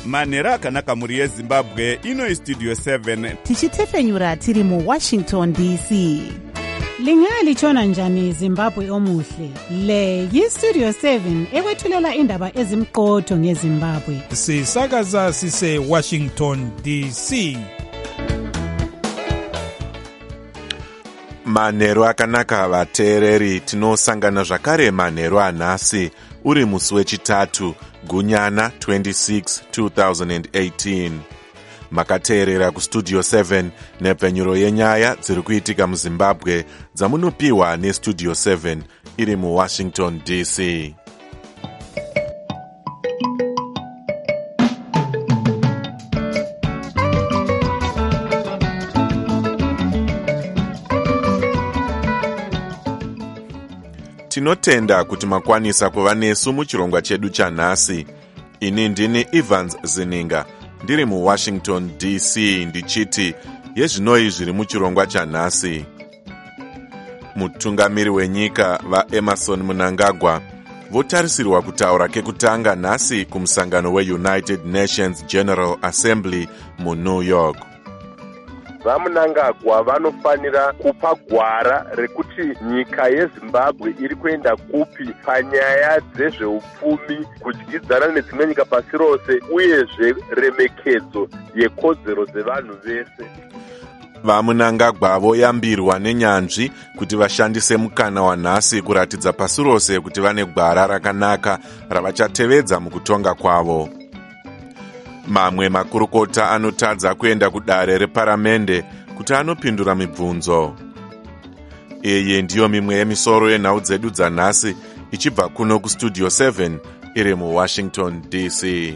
manhero akanaka mhuri yezimbabwe. Ino istudio 7 tichitefenyura tiri muWashington DC. Lingalitshona njani Zimbabwe omuhle? Le yistudio 7 ekwethulela indaba ezimqotho ngeZimbabwe. Sisakaza sise Washington DC. Manhero akanaka vateereri, tinosangana zvakare manhero anhasi uri musi wechitatu Gunyana 26 2018. Makateerera kustudio 7 nepfenyuro yenyaya dziri kuitika muZimbabwe dzamunopiwa nestudio 7 iri muWashington DC. Tinotenda kuti makwanisa kuva nesu muchirongwa chedu chanhasi. Ini ndini Evans Zininga, ndiri muWashington DC, ndichiti yezvinoi zviri muchirongwa chanhasi. Mutungamiri wenyika vaEmerson Mnangagwa votarisirwa kutaura kekutanga nhasi kumusangano weUnited Nations General Assembly muNew York. VaMnangagwa vanofanira kupa gwara rekuti nyika yeZimbabwe iri kuenda kupi panyaya dzezveupfumi, kudyidzana nedzimwe nyika pasi rose, uyezve remekedzo yekodzero dzevanhu vese. VaMnangagwa voyambirwa nenyanzvi kuti vashandise mukana wanhasi kuratidza pasi rose kuti vane gwara rakanaka ravachatevedza mukutonga kwavo. Mamwe makurukota anotadza kuenda kudare reparamende kuti anopindura mibvunzo. Iyi ndiyo mimwe yemisoro yenhau dzedu dzanhasi ichibva kuno kustudio 7 iri muWashington DC.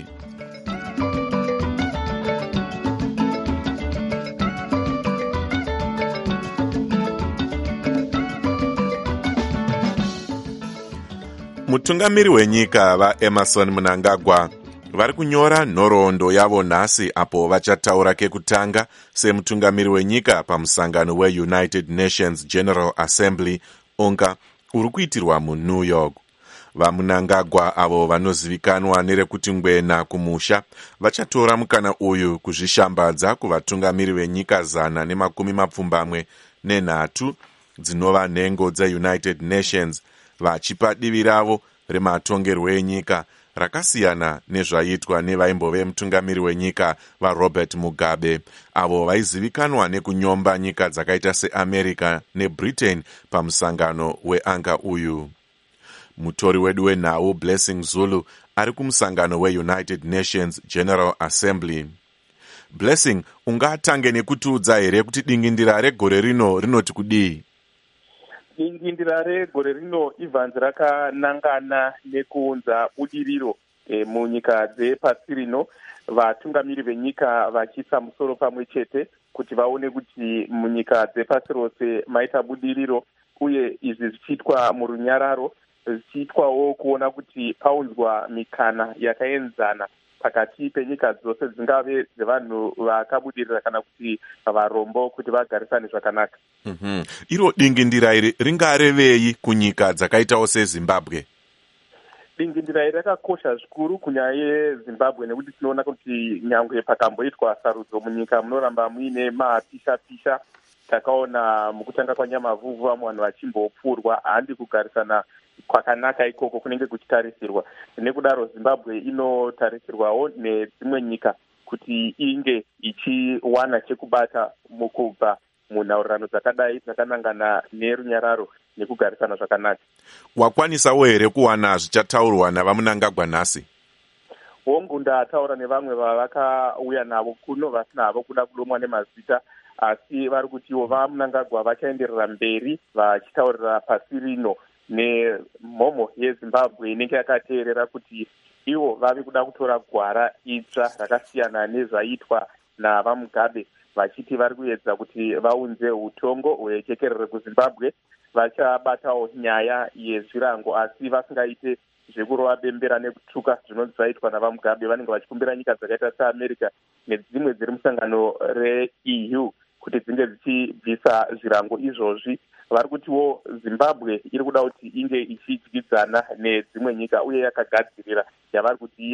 Mutungamiri wenyika vaEmerson Mnangagwa vari kunyora nhoroondo yavo nhasi apo vachataura kekutanga semutungamiri wenyika pamusangano weUnited Nations General Assembly onga uri kuitirwa muNew York. VaMnangagwa avo vanozivikanwa nerekuti ngwena kumusha vachatora mukana uyu kuzvishambadza kuvatungamiri venyika 123 dzinova nhengo dzeUnited Nations, vachipa divi ravo rematongerwo enyika rakasiyana nezvaitwa nevaimbove mutungamiri wenyika vaRobert Mugabe, avo vaizivikanwa nekunyomba nyika dzakaita seAmerica neBritain pamusangano weanga uyu. Mutori wedu wenhau Blessing Zulu ari kumusangano weUnited Nations General Assembly. Blessing, ungatange nekutiudza here kuti dingindira regore rino rinoti kudii? Dingindira regore rino Evans rakanangana nekuunza budiriro munyika dzepasi rino, vatungamiri venyika vachiisa musoro pamwe chete kuti vaone kuti munyika dzepasi rose maita budiriro, uye izvi zvichiitwa murunyararo, zvichiitwawo kuona kuti paunzwa mikana yakaenzana pakati penyika dzose, dzingave dzevanhu vakabudirira kana kuti varombo, kuti vagarisane zvakanaka. Iro dingindira iri ringarevei kunyika dzakaitawo seZimbabwe? Dingindira iri rakakosha zvikuru kunyaya yeZimbabwe nekuti tinoona kuti nyangwe pakamboitwa sarudzo munyika munoramba muine mapisha-pisha. Takaona mukutanga kwanyamavhuvhu vamwe vanhu vachimbopfurwa, handi kugarisana kwakanaka ikoko kunenge kuchitarisirwa. Nekudaro Zimbabwe inotarisirwawo nedzimwe nyika kuti inge ichiwana chekubata mukubva munhaurirano dzakadai dzakanangana nerunyararo nekugarisana zvakanaka. Wakwanisawo here kuwana zvichataurwa navaMnangagwa nhasi? Hongu ndataura nevamwe vavakauya navo kuno vasina havo kuda kudomwa nemazita, asi vari kutiwo vaMnangagwa vachaenderera mberi vachitaurira pasi rino nemhomho yeZimbabwe inenge yakateerera kuti ivo vave kuda kutora gwara idzva rakasiyana nezvaitwa navaMugabe, vachiti vari kuedza kuti vaunze utongo hwechekerere kuZimbabwe. Vachabatawo nyaya yezvirango asi vasingaite zvekurova bembera nekutuka zvinonzi zvaitwa navaMugabe. Vanenge vachikumbira nyika dzakaita seAmerica nedzimwe dziri musangano reEU kuti dzinge dzichibvisa zvirango izvozvi. Vari kutiwo Zimbabwe iri kuda kuti inge ichidyidzana nedzimwe nyika uye yakagadzirira yavari kuti iya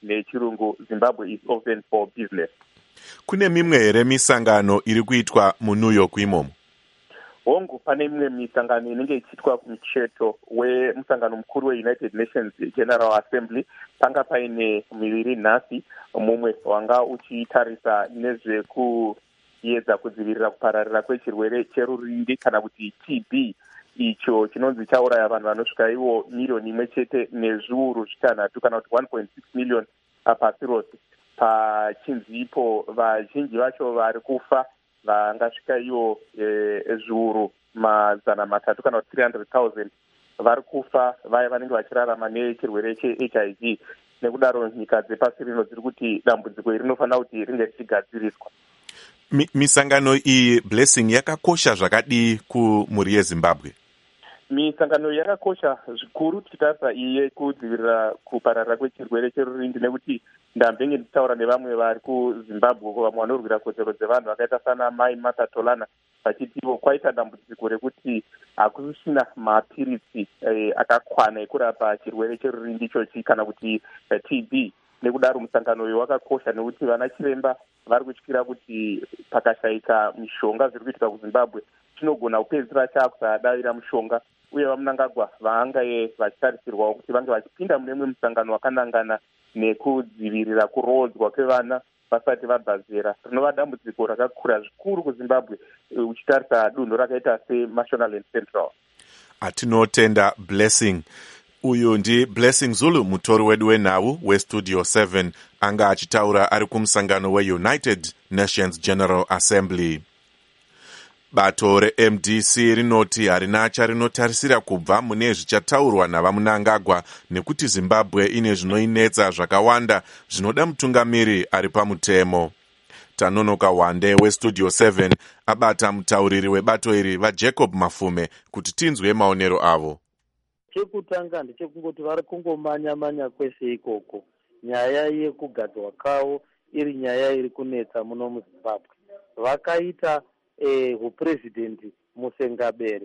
nechirungu Zimbabwe is open for business. Kune mimwe here misangano iri kuitwa muNew York imomo? Hongu, pane imwe misangano inenge ichiitwa kumucheto wemusangano mukuru weUnited Nations General Assembly. Panga paine miviri nhasi, mumwe wanga uchitarisa nezvekuedza kudzivirira kupararira kwechirwere cherurindi kana kuti TB, icho chinonzi chauraya vanhu vanosvika ivo milioni imwe chete nezviuru zvitanhatu kana kuti 1.6 million pasi rose. Pachinzi ipo vazhinji vacho vari kufa vangasvika ivo zviuru 300 kana kuti 300,000 vari kufa vaya vanenge vachirarama nechirwere cheHIV. Nekudaro nyika dzepasi rino dziri kuti dambudziko iri rinofanira kuti ringe richigadziriswa. Misangano iyi Blessing yakakosha zvakadii kumhuri yeZimbabwe? Misangano yakakosha zvikuru tichitarisa iye kudzivirira kupararira kwechirwere cherurindi, nekuti ndambenge ndichitaura nevamwe vari kuZimbabwe, vamwe vanorwira kodzero dzevanhu vakaita sana Mai Martha Tolana, vachitivo kwaita dambudziko rekuti hakusisina mapiritsi akakwana ekurapa chirwere cherurindi ichochi kana kuti TB. Nekudaro musangano uyu wakakosha nekuti vana chiremba vari kutyira kuti pakashayika mishonga zviri kuitika kuZimbabwe chinogona kupedzisira chakusadavira mushonga, uye vaMnangagwa vangaye vachitarisirwawo kuti vange vachipinda mune mumwe musangano wakanangana nekudzivirira kurodzwa kwevana vasati vabva zera, rinova dambudziko rakakura zvikuru kuZimbabwe uchitarisa dunhu rakaita seMashonaland Central. Atinotenda Blessing. Uyu ndi Blessing Zulu, mutori wedu wenhau weStudio 7, anga achitaura ari kumusangano weUnited Nations General Assembly. Bato reMDC rinoti harina charinotarisira kubva mune zvichataurwa navaMnangagwa nekuti Zimbabwe ine zvinoinetsa zvakawanda zvinoda mutungamiri ari pamutemo. Tanonoka Wande weStudio 7 abata mutauriri webato iri vaJacob Mafume kuti tinzwe maonero avo. Chekutanga ndechekungoti vari kungomanya-manya kwese ikoko. Nyaya yekugadzwa kawo iri nyaya iri kunetsa muno muZimbabwe. Vakaita huprezidendi Musengabere,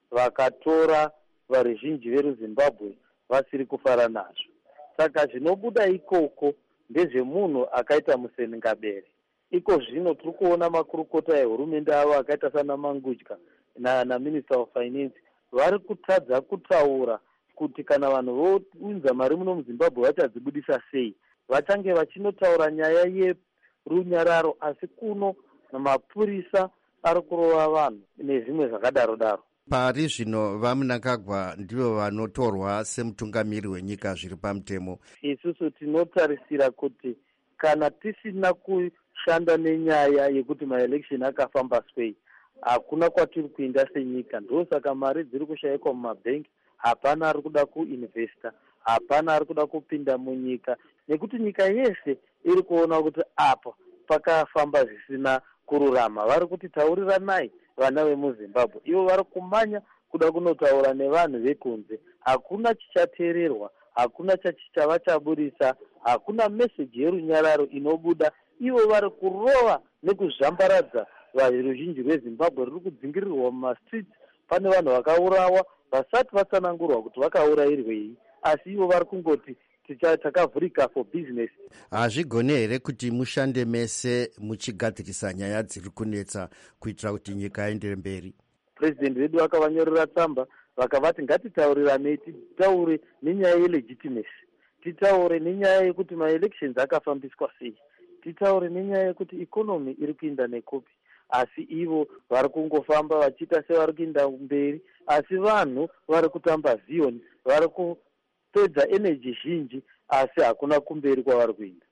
vakatora varuzhinji veruZimbabwe vasiri kufara nazvo. Saka zvinobuda ikoko ndezvemunhu akaita Musengabere. Iko zvino tiri kuona makurukota ehurumende avo akaita sana Mangudya na Minister of Finance vari kutadza kutaura kuti kana vanhu vounza mari muno muZimbabwe vachadzibudisa sei. Vachange vachinotaura nyaya yerunyararo, asi kuno namapurisa ari kurova vanhu nezvimwe zvakadaro-daro. Pari zvino vaMnangagwa ndivo vanotorwa semutungamiri wenyika zviri pamutemo. Isusu tinotarisira kuti kana tisina kushanda nenyaya yekuti maelection akafamba swei, hakuna kwatiri kuinda senyika. Ndosaka mari dziri kushayikwa mumabhengi, hapana ari kuda kuinvesta, hapana ari kuda kupinda munyika, nekuti nyika yese iri kuona kuti apa pakafamba zvisina kururama. Vari kuti tauriranai vana vemuZimbabwe, ivo vari kumanya kuda kunotaura nevanhu vekunze. Hakuna chichateererwa, hakuna chava chaburisa, hakuna meseji yerunyararo inobuda. Ivo vari kurova nekuzvambaradza veruzhinji rweZimbabwe ruri kudzingirirwa mumastreets. Pane vanhu vakaurawa vasati vatsanangurwa kuti vakaurayirwei, asi ivo vari kungoti takavhurika for business. Hazvigone here kuti mushande mese muchigadzirisa nyaya dziri kunetsa kuitira kuti nyika iendere mberi? President vedu vakavanyorera tsamba vakavati ngatitauriranei, titaure nenyaya yelegitimacy, titaure nenyaya yekuti maelections akafambiswa sei, titaure nenyaya yekuti ikonomi iri kuinda nekupi. Asi ivo vari kungofamba vachiita sevari kuinda mberi, asi vanhu vari kutamba Zion, vari kupedza energy zhinji, asi hakuna kumberi kwavari kuinda.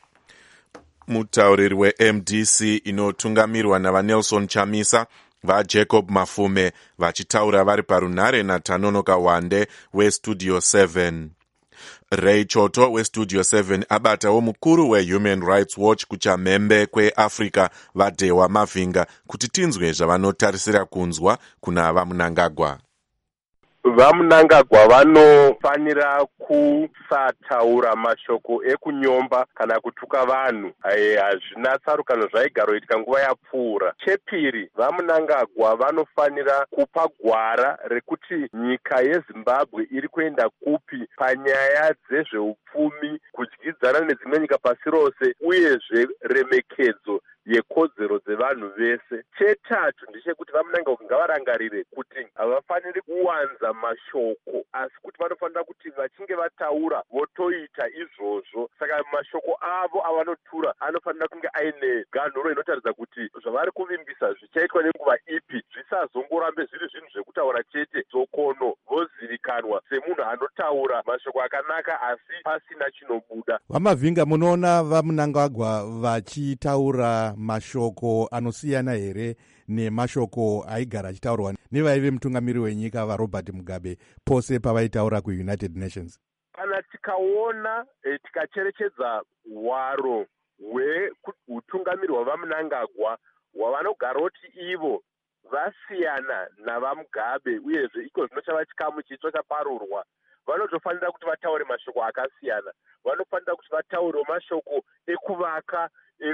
Mutauriri weMDC inotungamirwa navaNelson Chamisa, vaJacob Mafume vachitaura vari parunhare naTanonoka Wande weStudio 7. Ray Choto weStudio 7 abatawo mukuru weHuman Rights Watch kuchamhembe kweAfrica vaDewa Mavhinga kuti tinzwe zvavanotarisira kunzwa kuna vaMnangagwa. vamunangagwa vanofanira kusataura mashoko ekunyomba kana kutuka vanhu. Hazvina tsarukano zvaigaroitika nguva yapfuura. Chepiri, vamunangagwa vanofanira kupa gwara rekuti nyika yeZimbabwe iri kuenda kupi panyaya dzezveupfumi kudyidzana nedzimwe nyika pasi rose, uyezve remekedzo yekodzero dzevanhu vese. Chetatu ndechekuti vamunangagwa ngavarangarire kuti havafaniri kuwanza mashoko, asi kuti vanofanira kuti vachinge vataura votoita izvozvo. Saka mashoko avo avanotura anofanira kunge aine ganhuro inotaridza kuti zvavari kuvimbisa zvichaitwa nenguva ipi, zvisazongorambe zviri zvinhu zvekutaura chete dzokono vozivikanwa semunhu anotaura mashoko akanaka asi pasina chinobuda. Vamavhinga, munoona vamunangagwa vachitaura mashoko anosiyana here nemashoko aigara achitaurwa nevaive mutungamiri wenyika vaRobert Mugabe pose pavaitaura kuUnited Nations? Kana tikaona tikacherechedza hwaro hweutungamiri hwavamunangagwa hwavanogaroti ivo vasiyana navaMugabe, uyezve iko zvino chava chikamu chitsva chaparurwa, vanotofanira kuti vataure mashoko akasiyana. Vanofanira kuti vataurewo mashoko ekuvaka,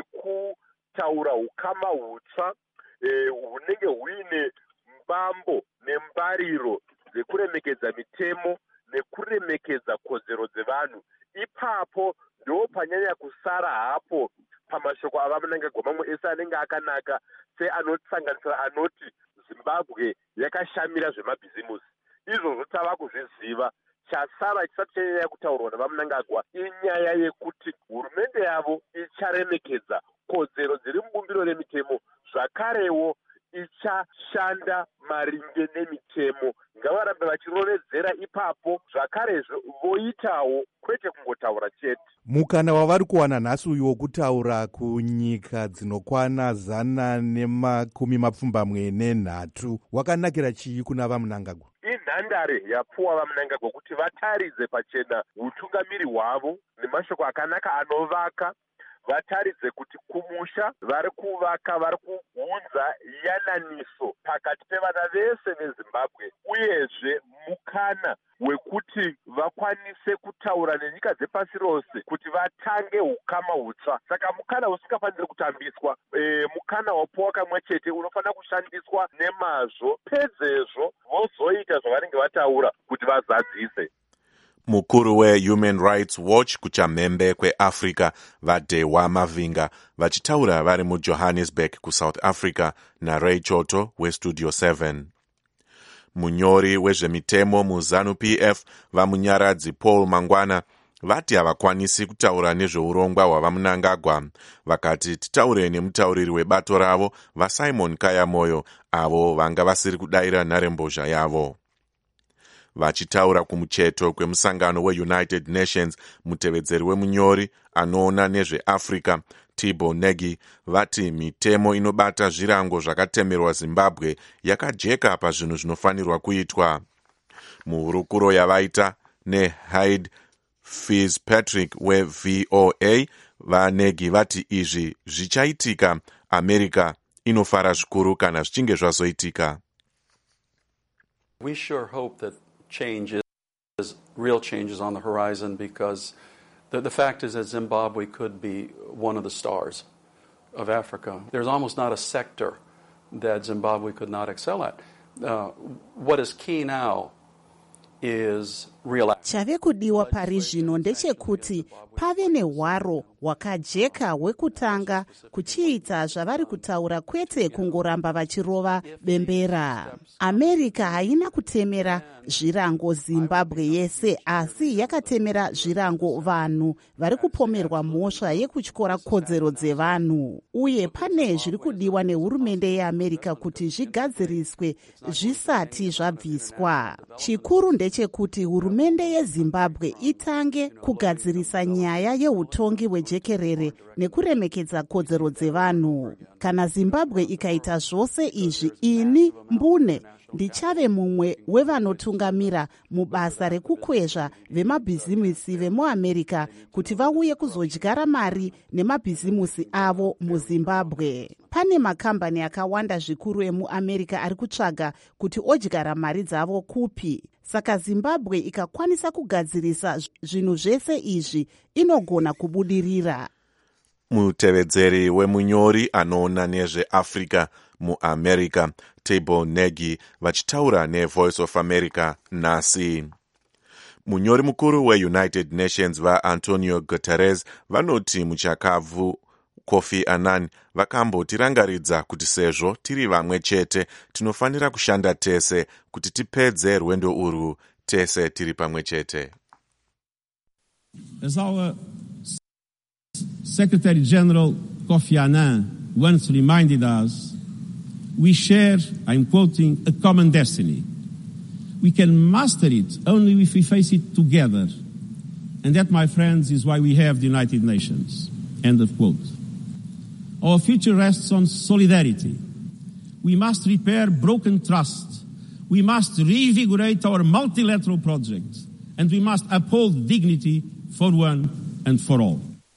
ekutaura ukama hutsva hunenge huine mbambo nembariro dzekuremekedza mitemo nekuremekedza kodzero dzevanhu. Ipapo ndo panyanya kusara hapo pamashoko avamunangagwa mamwe ese anenge akanaka, seanosanganisira anoti Zimbabwe yakashamira zvemabhizimusi. Izvozvo tava kuzviziva. Chasara chisati chanyanya kutaurwa navamunangagwa inyaya yekuti hurumende yavo icharemekedza kodzero dziri mubumbiro remitemo, zvakarewo ichashanda maringe nemitemo. Ngavarambe vachiroredzera ipapo, zvakarezvo voitawo, kwete kungotaura chete. Mukana wavari kuwana nhasi uyu wokutaura kunyika dzinokwana 123 wakanakira chii kuna vamunangagwa? Inhandare yapuwa vamunangagwa kuti vataridze pachena utungamiri hwavo nemashoko akanaka anovaka. Vataridze kuti kumusha vari kuvaka, vari kuunza yananiso pakati pevana vese veZimbabwe, uyezve mukana wekuti vakwanise kutaura nenyika dzepasi rose kuti vatange ukama hutsva. Saka mukana usingafaniri kutambiswa, mukana wapuwa kamwe chete unofanira kushandiswa nemazvo, pedzezvo vozoita zvavanenge vataura kuti vazadzise. Mukuru weHuman Rights Watch kuchamhembe kweAfrica vaDehwa Mavinga vachitaura vari muJohannesburg kuSouth Africa naRay Choto weStudio 7. Munyori wezvemitemo muZANU-PF vamunyaradzi Paul Mangwana vati havakwanisi kutaura nezveurongwa hwavamunangagwa. Vakati titaure nemutauriri webato ravo vaSimon Kayamoyo avo vanga vasiri kudayira nharembozha yavo. Vachitaura kumucheto kwemusangano weUnited Nations, mutevedzeri wemunyori anoona nezveAfrica Tibo Negi vati mitemo inobata zvirango zvakatemerwa Zimbabwe yakajeka pazvinhu zvinofanirwa kuitwa. Muhurukuro yavaita neHyde Fitzpatrick weVOA, vaNegi vati izvi zvichaitika, America inofara zvikuru kana zvichinge zvazoitika. We sure hope that real changes on the horizon, because the fact is that Zimbabwe could be one of the stars of Africa. There's almost not a sector that Zimbabwe could not excel at. What is key now is real action. Chave kudiwa pari zvino ndechekuti pave nehwaro hwakajeka hwekutanga kuchiita zvavari kutaura, kwete kungoramba vachirova bembera. America haina kutemera zvirango Zimbabwe yese, asi yakatemera zvirango vanhu vari kupomerwa mhosva yekutyora kodzero dzevanhu. Uye pane zviri kudiwa nehurumende yeAmerica kuti zvigadziriswe zvisati zvabviswa. Chikuru ndechekuti hurumende yeZimbabwe itange kugadzirisa nyaya yeutongi hwejekerere nekuremekedza kodzero dzevanhu. Kana Zimbabwe ikaita zvose izvi, ini mbune ndichave mumwe wevanotungamira mubasa rekukwezva vemabhizimisi vemuamerica kuti vauye kuzodyara mari nemabhizimusi avo muzimbabwe. Pane makambani akawanda zvikuru emuamerica ari kutsvaga kuti odyara mari dzavo kupi. Saka Zimbabwe ikakwanisa kugadzirisa zvinhu zvese izvi inogona kubudirira. Mutevedzeri wemunyori anoona nezveAfrica muAmerica, Table Negi, vachitaura neVoice of America nhasi. Munyori mukuru weUnited Nations vaAntonio Guterres vanoti muchakavu Kofi Annan vakambotirangaridza kuti sezvo tiri vamwe chete tinofanira kushanda tese kuti tipedze rwendo urwu tese tiri pamwe chete. As our Secretary General Kofi Annan once reminded us, we share, I'm quoting, a common destiny. We can master it only if we face it together. And that, my friends, is why we have the United Nations. End of quote. Our future rests on solidarity. We must repair broken trust. We must reinvigorate our multilateral project. And we must uphold dignity for one and for all.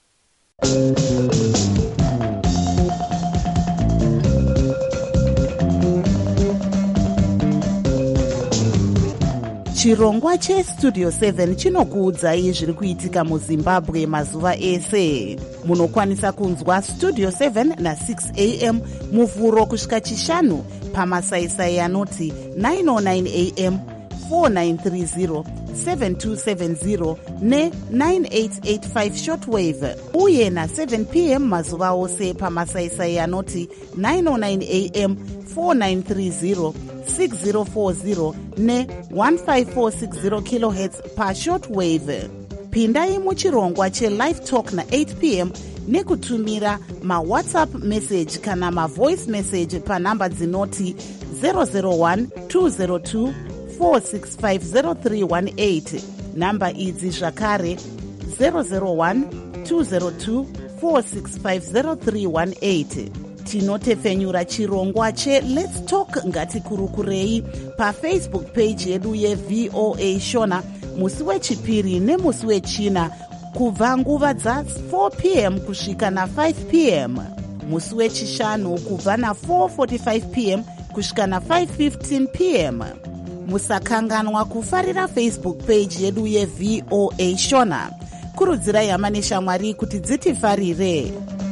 Chirongwa cheStudio 7 chinokuudzai zviri kuitika muZimbabwe mazuva ese. Munokwanisa kunzwa Studio 7 na6 am muvhuro kusvika chishanu pamasaisai anoti 909 am, 4930, 7270 ne9885 shortwave, uye na7 pm mazuva ose pamasaisai anoti 909 am, 4930, 6040 ne15460 kHz pashortwave. Pindai muchirongwa chelive talk na8 pm nekutumira mawhatsapp message kana mavoice message panhamba dzinoti 001 202 4650318. Namba idzi zvakare 001 202 4650318. Tinotefenyura chirongwa cheLet's Talk ngatikurukurei pafacebook page yedu yeVOA Shona musi wechipiri nemusi wechina kubva nguva dza4 pm kusvika na5 pm, musi wechishanu kubva na4:45 pm kusvika na5:15 pm. Musakanganwa kufarira Facebook page yedu yeVOA Shona. Kurudzirai hama neshamwari kuti dzitifarire.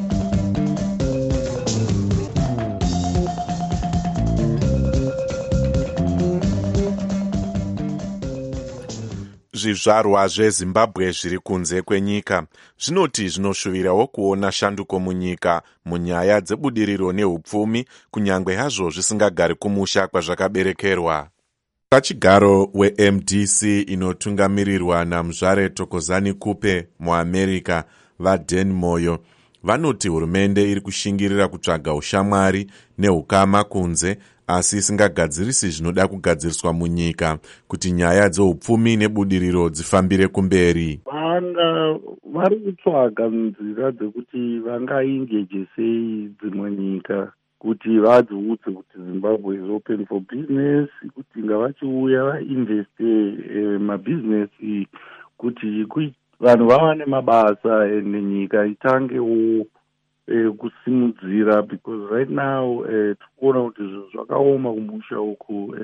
Zvizvarwa zveZimbabwe zviri kunze kwenyika zvinoti zvinoshuvirawo kuona shanduko munyika munyaya dzebudiriro neupfumi, kunyangwe hazvo zvisingagari kumusha kwazvakaberekerwa. Pachigaro weMDC inotungamirirwa naMuzvare Thokozani Kupe muAmerica, vaDan Moyo vanoti hurumende iri kushingirira kutsvaga ushamwari neukama kunze, asi isingagadzirisi zvinoda kugadziriswa munyika kuti nyaya dzeupfumi nebudiriro dzifambire kumberi. Vari kutsvaga nzira dzekuti vangaingeje sei dzimwe nyika kuti vadziudze kuti Zimbabwe is open for business, kuti ngavachiuya vainveste mabhizinesi kuti vanhu vawane mabasa nenyika itangewo kusimudzira, because right now tikuona kuti zvinhu zvakaoma kumusha uku,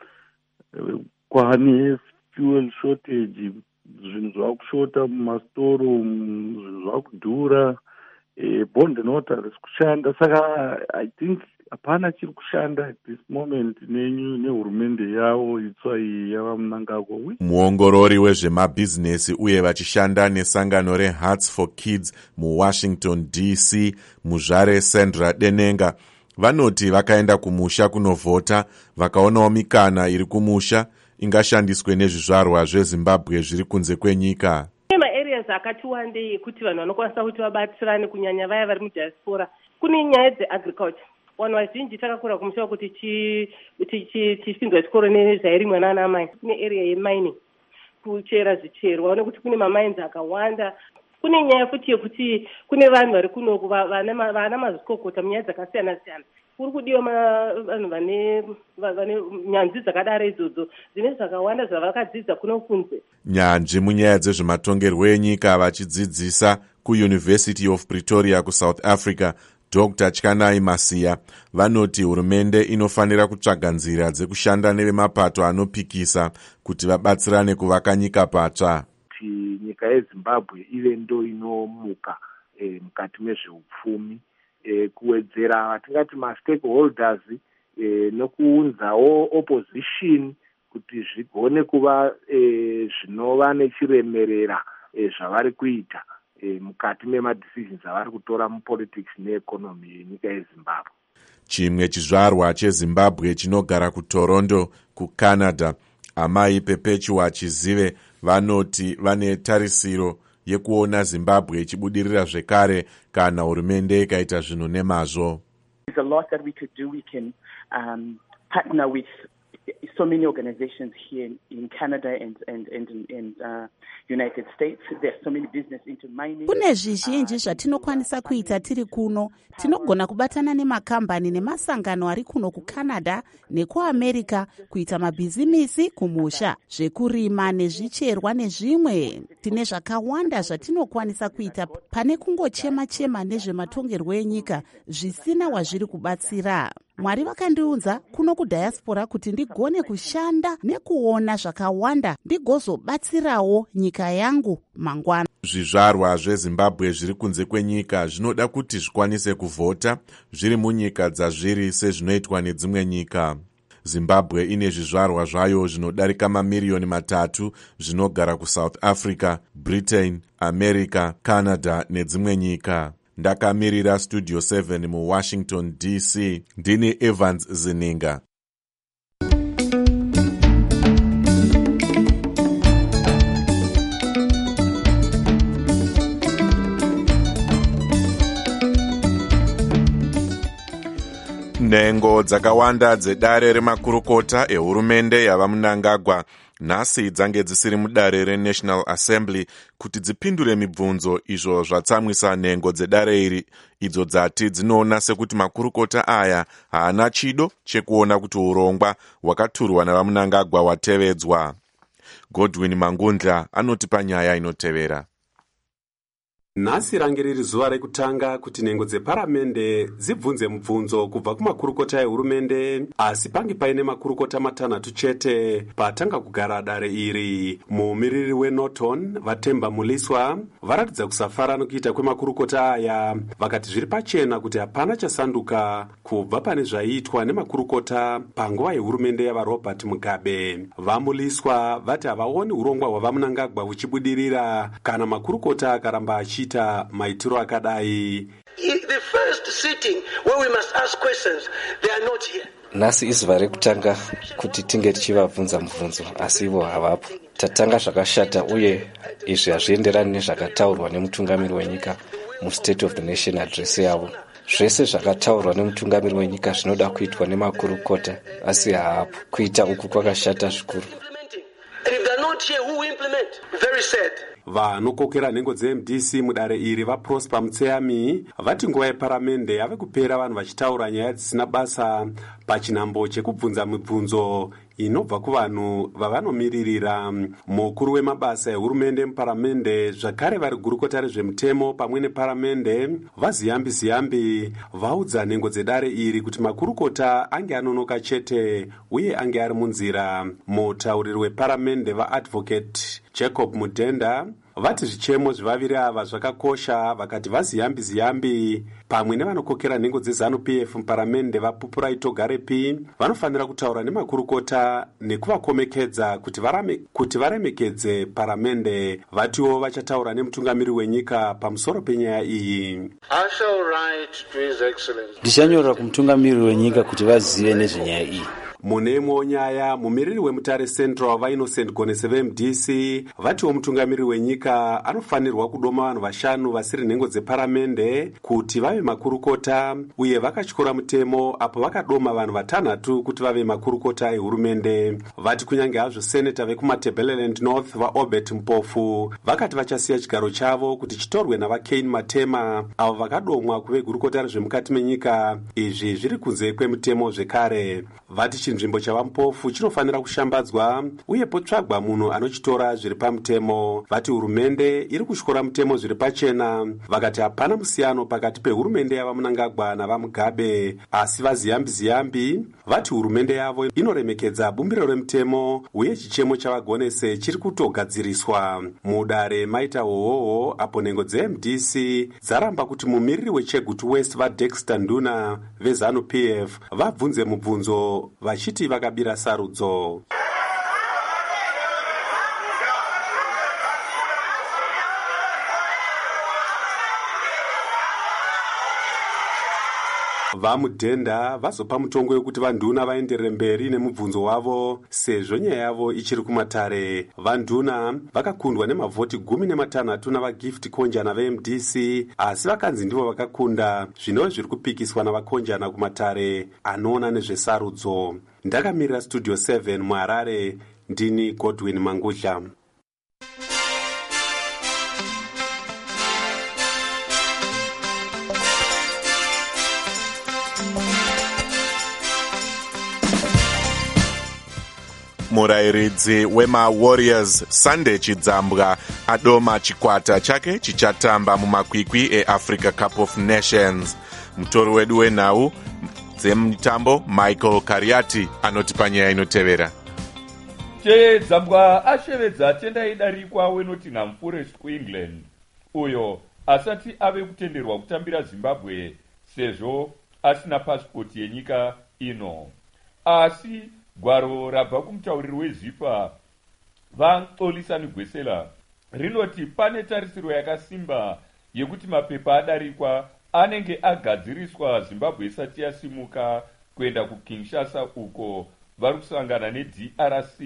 kwane fuel shortage, zvinhu zvakushota mumastoro, zvinhu zvakudhura, bond nota risi kushanda. Saka I think hapana chiri kushanda at this moment nehurumende yavo itsva iyi yavamunangagwa. Muongorori wezvemabhizinesi uye vachishanda nesangano reHearts for Kids muWashington DC, Muzvare Sandra Denenga vanoti vakaenda kumusha kunovhota vakaonawo mikana iri kumusha ingashandiswe nezvizvarwa zveZimbabwe zviri kunze kwenyika. Maareas akati wandei ekuti vanhu vanokwanisa kuti vabatsirane kunyanya vaya vari mudiaspora. Kune nyaya dzeagriculture. Vanhu vazhinji takakura kumusha kuti tichipinzwa chikoro nezvairimwa nana mai. Kune area yemining, kuchera zvichero, vaone kuti kune mamines akawanda. Kune nyaya futi yekuti kune vanhu vari kunoku vana mazvikokota munyaya dzakasiyana siyana. kuri kudiwa vanhu vane nyanzvi dzakadaro idzodzo dzine zvakawanda zvavakadzidza kuno kunze. Nyanzvi munyaya dzezvematongerwo enyika vachidzidzisa kuUniversity of Pretoria kuSouth Africa, Dr. Tyanai Masiya, vanoti hurumende inofanira kutsvaga nzira dzekushanda nevemapato anopikisa kuti vabatsirane kuvaka nyika patsva. Nyika yeZimbabwe ive ndo inomuka mukati mezveupfumi, kuwedzera vatingati ma-stakeholders nokuunzawo opposition kuti zvigone kuva zvinova nechiremerera zvavari kuita mukati memadecisions avari kutora mupolitics neeconomy yenyika yeZimbabwe. Chimwe chizvarwa cheZimbabwe chinogara kuToronto kuCanada, Amai Perpetua Chizive, vanoti vane tarisiro yekuona Zimbabwe ichibudirira zvekare kana hurumende ikaita zvinhu nemazvo. There's a lot that we could do. We can partner with so many organizations here in Canada and in United States. There's so many business into mining. Kune zvizhinji zvatinokwanisa kuita tiri kuno. Tinogona kubatana nemakambani nemasangano ari kuno kuCanada nekuAmerica kuita mabhizimisi kumusha, zvekurima nezvicherwa nezvimwe. Tine zvakawanda zvatinokwanisa kuita pane kungochema-chema nezvematongerwo enyika zvisina wazviri kubatsira. Mwari vakandiunza kuno kudiaspora kuti ndigone kushanda nekuona zvakawanda ndigozobatsirawo nyika yangu mangwana. Zvizvarwa zveZimbabwe zviri kunze kwenyika zvinoda kuti zvikwanise kuvhota zviri munyika dzazviri sezvinoitwa nedzimwe nyika. Zimbabwe ine zvizvarwa zvayo zvinodarika 3 miliyoni zvinogara kuSouth Africa, Britain, America, Canada nedzimwe nyika. Ndakamirira Studio 7 muWashington DC, ndini Evans Zininga. Nhengo dzakawanda dzedare remakurukota ehurumende yava Mnangagwa nhasi dzange dzisiri mudare reNational Assembly kuti dzipindure mibvunzo izvo zvatsamwisa nhengo dzedare iri, idzo dzati dzinoona sekuti makurukota aya haana chido chekuona kuti urongwa hwakaturwa navaMnangagwa hwatevedzwa. Godwin Mangundla anoti panyaya inotevera. Nhasi range riri zuva rekutanga kuti nhengo dzeparamende dzibvunze mubvunzo kubva kumakurukota ehurumende, asi pange paine makurukota 6 chete patanga kugara dare iri. Muumiriri weNorton, Vatemba Muliswa, varatidza kusafara nokuita kwemakurukota aya, vakati zviri pachena kuti hapana chasanduka kubva pane zvaiitwa nemakurukota panguva yehurumende yavaRobert Mugabe. VaMuliswa vati havaoni urongwa hwavaMnangagwa huchibudirira kana makurukota akaramba achita maitiro akadai. The first sitting where we must ask questions, they are not here. Nhasi izuva rekutanga kuti tinge tichivabvunza mubvunzo, asi ivo havapo. Tatanga zvakashata uye izvi hazvienderani nezvakataurwa nemutungamiri wenyika muState of the Nation address yavo. Zvese zvakataurwa nemutungamiri wenyika zvinoda kuitwa nemakurukota, asi haapo. Kuita uku kwakashata zvikuru. And if they are not here, who will implement? Very sad. Vanokokera nhengo dzeMDC mudare iri vaProsper Mutseyami vati nguva yeparamende yave kupera vanhu vachitaura nyaya dzisina basa pachinhambo chekubvunza mibvunzo inobva kuvanhu vavanomiririra. Mukuru wemabasa ehurumende muparamende zvakare vari gurukota rezvemutemo pamwe neparamende vaZiyambi vaudza nhengo dzedare iri kuti makurukota ange anonoka chete uye ange ari munzira. Mutauriri weparamende vaAdvocate Jacob Mudenda vati zvichemo zvivaviri ava zvakakosha, vakati vaZiyambi pamwe nevanokokera nhengo dzeZANU-PF muparamende vaPupurai Togarepi vanofanira kutaura nemakurukota nekuvakomekedza kuti varemekedze paramende. Vatiwo vachataura nemutungamiri wenyika pamusoro penyaya iyi. I shall write to His Excellency. Ndichanyorera kumutungamiri wenyika kuti vazive nezvenyaya iyi. mune imwewo nyaya mumiriri wemutare central vainocent gonese vemdc vatiwo mutungamiriri wenyika anofanirwa kudoma vanhu 5 vasiri nhengo dzeparamende kuti vave makurukota, uye vakatyora mutemo apo vakadoma vanhu 6 kuti vave makurukota ehurumende. Vati kunyange hazvo seneta vekumatebeleland north vaobert mpofu vakati vachasiya chigaro chavo kuti chitorwe navakane matema avo vakadomwa kuve gurukota rezvemukati menyika. Izvi zviri kunze kwemutemo zvekare. Vati chinzvimbo chavampofu chinofanira kushambadzwa uye potsvagwa munhu anochitora zviri pamutemo. Vati hurumende iri kutyora mutemo zviri pachena. Vakati hapana musiyano pakati pehurumende yavamunangagwa navamugabe, asi vaziyambi vati hurumende yavo inoremekedza bumbiro remutemo uye chichemo chavagonese chiri kutogadziriswa. Mudare maita hohoho apo nhengo dzemdc dzaramba kuti mumiriri wechegutu west vadexter nduna vezanu pf vabvunze mubvunzo vachiti vakabira sarudzo. Vamudhenda vazopa mutongo wekuti vanduna vaenderere mberi nemubvunzo wavo sezvo nyaya yavo ichiri kumatare. Vanduna vakakundwa nemavhoti 16 navagift konjana vemdc, asi vakanzi ndivo vakakunda zvinova zviri kupikiswa navakonjana kumatare anoona nezvesarudzo. Ndakamirira studio 7 muHarare, ndini Godwin Mangudla. Murairidzi wemaWarriors Sunday Chidzambwa adoma chikwata chake chichatamba mumakwikwi eAfrica Cup of Nations. Mutori wedu wenhau dzemutambo Michael Kariati anotipa nyaya inotevera. Chidzambwa ashevedza tendai darikwa weNottingham Forest kuEngland uyo asati ave kutenderwa kutambira Zimbabwe sezvo asina pasipoti yenyika ino. Asi gwaro rabva kumutauriri weZipa vaXolisani Gwesela rinoti pane tarisiro yakasimba yekuti mapepa adarikwa anenge agadziriswa Zimbabwe isati yasimuka kuenda kuKinshasa uko vari kusangana neDRC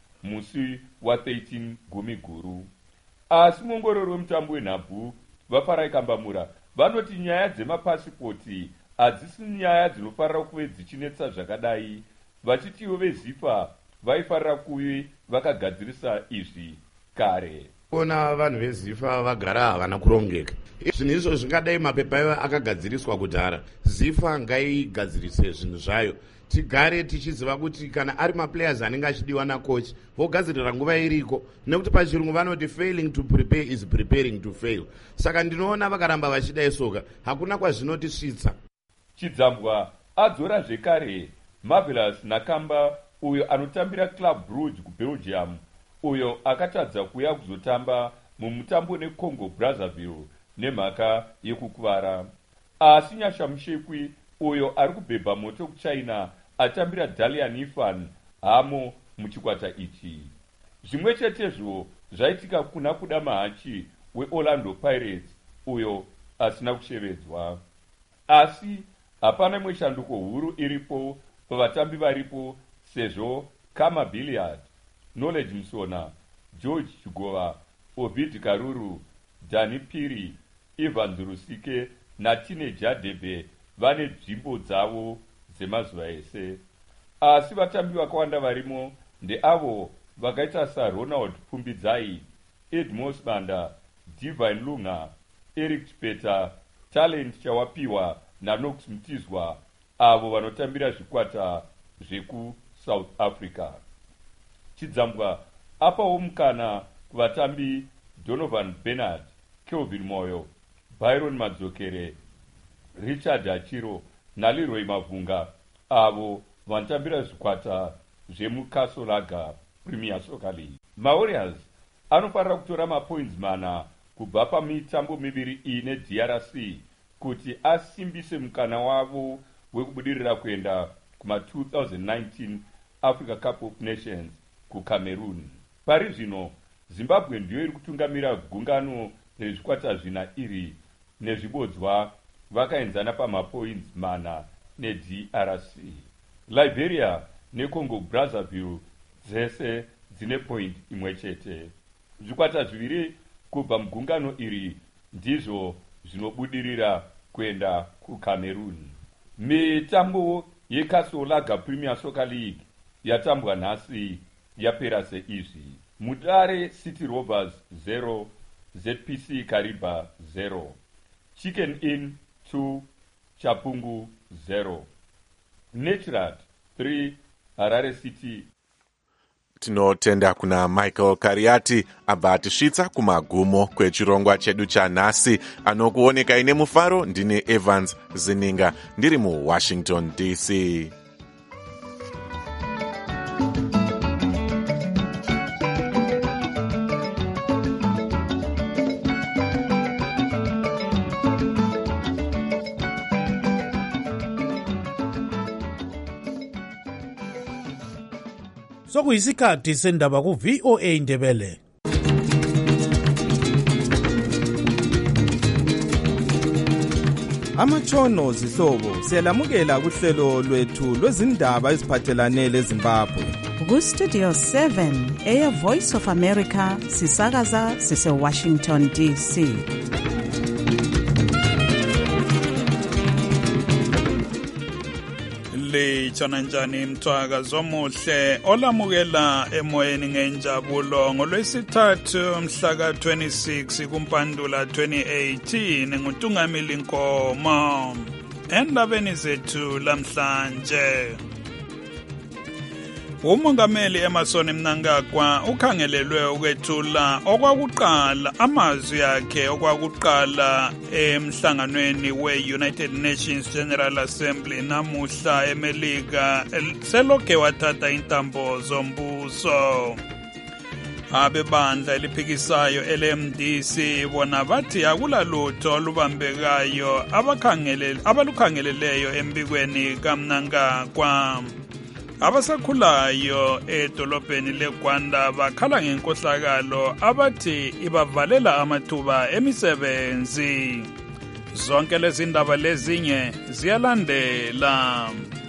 musi wa13 Gumiguru. Asi muongorori wemutambo wenhabvu vaFarai Kambamura vanoti nyaya dzemapasipoti hadzisi nyaya dzinofarira kuve dzichinetsa zvakadai, vachitiwo veZipa vaifarira kuve vakagadzirisa izvi kare. Ona vanhu veZipa vagara havana kurongeka. Zvinhu izvo zvingadai mapepa ivo akagadziriswa kudhara. Zipa ngaigadzirise zvinhu zvayo. Tigare tichiziva kuti kana ari maplayers anenge achidiwa nacoach vogadzirira nguva iriko, nekuti pachirungu vanoti failing to prepare is preparing to fail. Saka ndinoona vakaramba vachida isoka hakuna kwazvinotisvitsa. Chidzambwa adzora zvekare Marvelous Nakamba uyo anotambira Club Brugge kuBelgium uyo akatadza kuya kuzotamba mumutambo neCongo Brazzaville nemhaka yekukuvara. Asi Nyasha Mushekwi uyo ari kubhebha moto kuChina atambira Dalian Ifan hamo muchikwata ichi. Zvimwe chetezvo zvaitika kuna kuda mahachi weOrlando Pirates uyo asina kushevedzwa. Asi hapana mweshanduko huru iripo pavatambi varipo sezvo Kama Billiard, Knowledge Musona, George Chigova, Ovid Karuru, Dani Piri, Ivan Zurusike naTine Jadebe vane nzvimbo dzavo dzemazuva ese. Asi vatambi vakawanda varimo ndeavo vakaita saRonald Pumbidzai, Edmos Banda, Divine Lunga, Eric Chipeta, Talent Chawapiwa naNox Mtizwa, avo vanotambira zvikwata zvekuSouth Africa. Chidzambwa apawo mukana kuvatambi Donovan Bernard, Kelvin Moyo, Byron Madzokere, Richard Achiro naLeroy Mavunga, avo vanotambira zvikwata zvemuKasolaga Premier Soccer League. MaWarriors anofanira kutora mapoints 4 kubva pamitambo miviri ine DRC kuti asimbise mukana wavo wekubudirira kuenda kuma-2019 Africa Cup of Nations kuCameroon. Pari zvino Zimbabwe ndiyo iri kutungamira gungano rezvikwata zvina iri nezvibodzwa vakaenzana pamapoints 4 neDRC. Liberia necongo brazzaville dzese dzine point imwe chete. Zvikwata zviviri kubva mugungano iri ndizvo zvinobudirira kuenda kuCameroon. Mitambo yeKasolaga Premier Soccer League yatambwa nhasi yapera seizvi. Mudare City Robbers 0, ZPC Kariba 0, Chicken Inn 2, Chapungu 0, Naturat 3, Harare City. Tinotenda kuna Michael Kariati abva atisvitsa kumagumo kwechirongwa chedu chanhasi. Anokuoneka ine mufaro ndine Evans Zininga ndiri muWashington DC. Sokuyisikhathi sendaba ku VOA Ndebele. Amatshono zihlobo siyalamukela kuhlelo lwethu lwezindaba eziphathelane leZimbabwe. Ku Studio 7 Air Voice of America sisakaza sise Washington DC. Litshona njani mthwaka zomuhle olamukela emoyeni ngenjabulo ngolwesithathu mhla ka-26 kuMpandula 2018 nguTungamili Nkomo. Endabeni zethu lamhlanje, umongameli Emmerson Mnangagwa ukhangelelwe ukwethula okwakuqala amazwi akhe okwakuqala emhlanganweni we-United Nations General Assembly namuhla eMelika selokhe wathatha intambo zombuso. Abebandla eliphikisayo LMDC bona bathi akulalutho olubambekayo abalukhangeleleyo embikweni kaMnangagwa. Abasakhulayo edolobheni leGwanda bakhala ngenkohlakalo abathi ibavalela amathuba emisebenzi. Zonke lezi ndaba lezinye ziyalandela.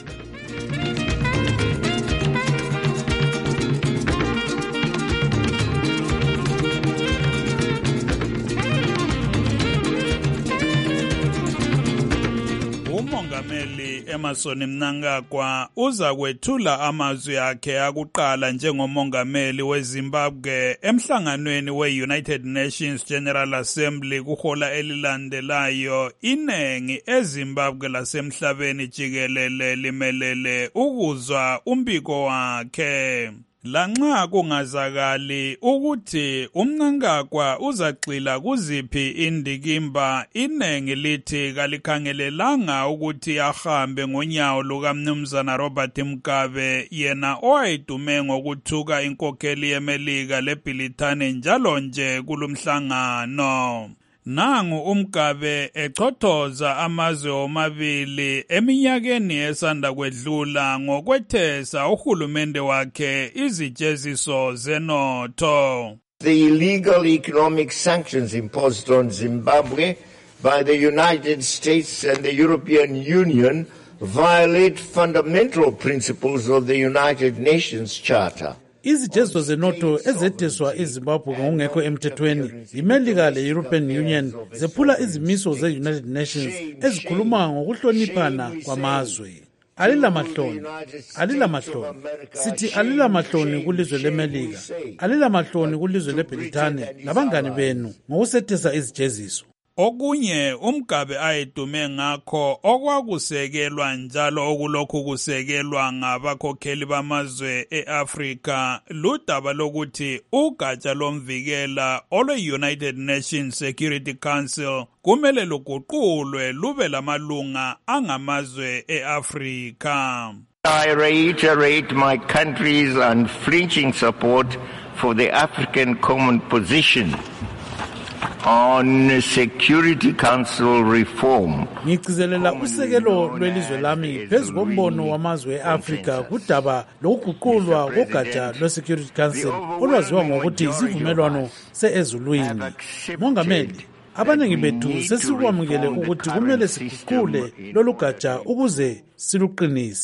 Umongameli Emmerson Mnangagwa uza kwethula amazwi akhe akuqala njengomongameli weZimbabwe emhlanganweni we-United Nations General Assembly kuhola elilandelayo. Inengi eZimbabwe lasemhlabeni jikelele limelele ukuzwa umbiko wakhe. Lanxa kungazakali ukuthi uMnangagwa uzagxila kuziphi indikimba, inengi lithi kalikhangelelanga ukuthi ahambe ngonyawo lukaMnumzana Robert Mugabe, yena owayedume ngokuthuka inkokheli yeMelika leBrithani njalo nje kulumhlangano. Nangu uMgabe echothoza amazwe omabili eminyakeni esanda kwedlula ngokwethesa uhulumende wakhe izijeziso zenotho. The illegal economic sanctions imposed on Zimbabwe by the United States and the European Union violate fundamental principles of the United Nations Charter. Izijeziso zenotho ezetheswa eZimbabwe ngokungekho emthethweni iMelika le-European Union zephula izimiso ze-United Nations ezikhuluma ngokuhloniphana kwamazwe. Alilamahloni, sithi alilamahloni kulizwe leMelika, alilamahloni kulizwe leBrithani nabangani benu ngokusethesa izijeziso. Okunye uMgabe ayedume ngakho okwakusekelwa njalo okulokhu kusekelwa ngabakhokheli bamazwe eAfrika ludaba lokuthi ugatsha lomvikela olwe-United Nations Security Council kumele luguqulwe lube lamalunga angamazwe eAfrika. I reiterate my country's unflinching support for the African Common Position on Security Council reform. Ngigcizelela usekelo lwelizwe lami phezu kombono wamazwe eAfrika kudaba lokuguqulwa kogatsha lwe-Security Council olwaziwa ngokuthi isivumelwano se-ezulwini. Mongameli, abaningi bethu sesikwamukele ukuthi kumele siguqule lolu gatsha ukuze siluqinise.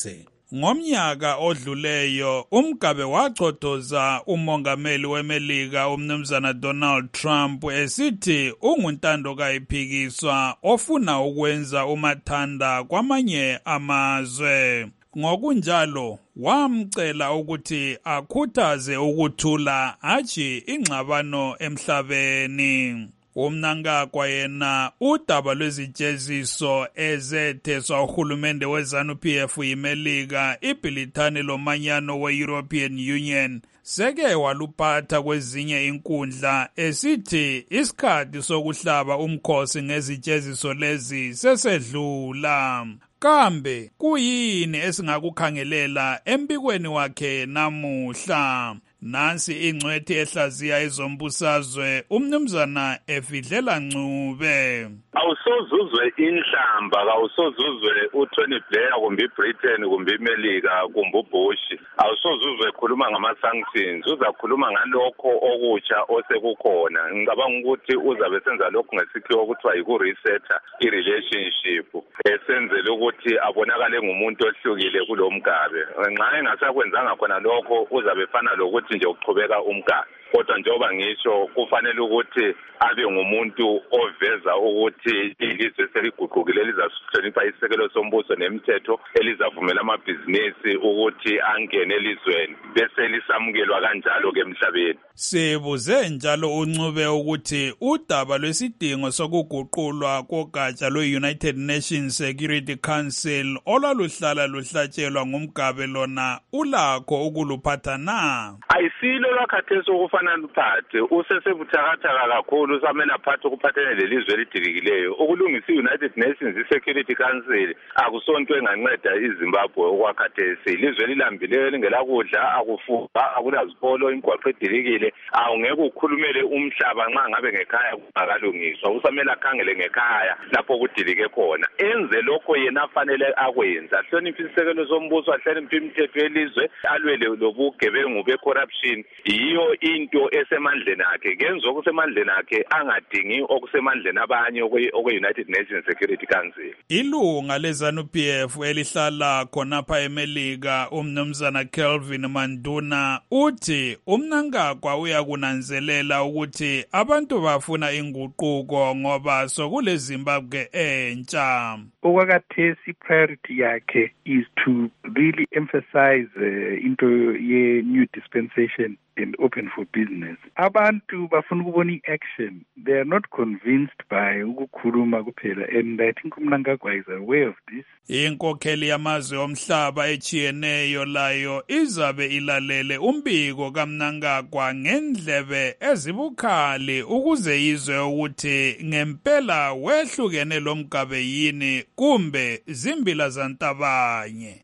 Ngomnyaka odluleyo uMgabe waqothoza umongameli weMelika umnumzana Donald Trump esithi unguntando kayiphikiswa ofuna ukwenza umathanda kwamanye amazwe. Ngokunjalo wamcela ukuthi akhuthaze ukuthula hatshi ingxabano emhlabeni. Umnangagwa yena udaba lwezijeziso ezetheswa uhulumende weZANU-PF yiMelika ibhilithani lomanyano we-European Union seke waluphatha kwezinye inkundla esithi isikhathi sokuhlaba umkhosi ngezijeziso lezi sesedlula. Kambe kuyini esingakukhangelela embikweni wakhe namuhla? Nansi ingcwethi ehlaziya ezombusazwe umnumzana Efidlela Ncube. Awusozuzwe inhlamba, awusozuzwe uTony Blair kumbe iBritain kumbe iMelika kumbe uBush. Awusozuzwe khuluma ngama-sanctions, uzakhuluma ngalokho okutsha osekukhona. Ngicabanga ukuthi uzabe senza lokho ngesikhiwo okuthiwa yiku-resetter i-relationship. Esenzele ukuthi abonakale ngumuntu ohlukile kulo Mgabe. Nxa engasakwenzanga khona lokho uzabe fana lokuthi nje uqhubeka uMgabe. Kodwa njengoba ngisho kufanele ukuthi abe ngumuntu oveza ukuthi ilizwe seliguqukile lizahlonipha isisekelo sombuso nemithetho elizavumela amabhizinisi ukuthi angene elizweni bese lisamukelwa kanjalo ke emhlabeni. Sibuze njalo uNcube ukuthi udaba lwesidingo sokuguqulwa kogatsha lwe-United Nations Security Council olwaluhlala luhlatshelwa ngumgabe lona ulakho ukuluphatha na? Ayisilo lakhathesi ukufana luphathe usesebuthakathaka kakhulu samele aphathe ukuphathene lelizwe elidilikileyo ukulungisa i-United Nations Security Council akusonto enganceda iZimbabwe okwakhathesi ilizwe elilambileyo lingelakudla akufuqa akulazikolo imigwaqo edilikile awungeke ukhulumele umhlaba nxa ngabe ngekhaya kungakalungiswa usamele akhangele ngekhaya lapho kudilike khona enze lokho yena afanele akwenza ahloniphe isisekelo sombuso ahloniphe imithetho yelizwe alwele lobugebengu be-corruption yiyo into esemandleni akhe kenza okusemandleni akhe angadingi okusemandleni abanye okwe-United Nations Security Council. Ilunga leZANU-PF elihlala khonapha eMelika umnumzana Kelvin Manduna uthi umnangagwa uyakunanzelela ukuthi abantu bafuna inguquko ngoba sokule Zimbabwe entsha. Okwakathesi priority yakhe is to really emphasize into ye-new dispensation and open for business. Abantu bafuna ukubona i-action. They are not convinced by ukukhuluma kuphela and I think umnangagwa is aware of this. Inkokheli yamazwe omhlaba echiyeneyo layo izabe ilalele umbiko kaMnangagwa ngendlebe ezibukhali ukuze izwe ukuthi ngempela wehlukene lo Mgabe yini kumbe zimbila zantabanye.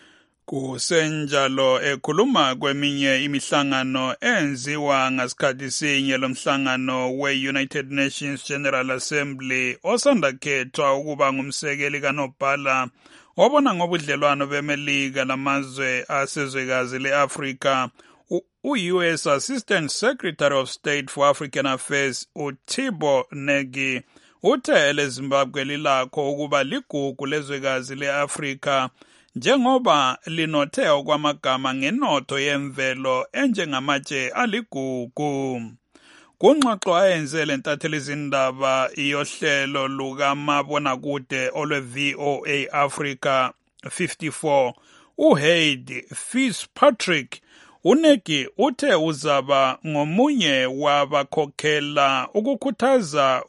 Kusenjalo ekhuluma kweminye imihlangano enziwa ngasikhathi sinye lomhlangano we-United Nations General Assembly osanda khethwa ukuba ngumsekeli kaNobhala obona ngobudlelwano beMelika lamazwe asezwekazi le-Afrika u-US Assistant Secretary of State for African Affairs uThabo Negi uthe eleZimbabwe lilakho ukuba ligugu lezwekazi le-Afrika njengoba linothe okwamagama ngenotho yemvelo enjengamatshe aligugu. Kungxoxo ayenze lentatheli izindaba iyohlelo lukamabonakude olwe-VOA Africa 54 uHeidi Fitzpatrick uNegi uthe uzaba ngomunye wabakhokhela ukukhuthaza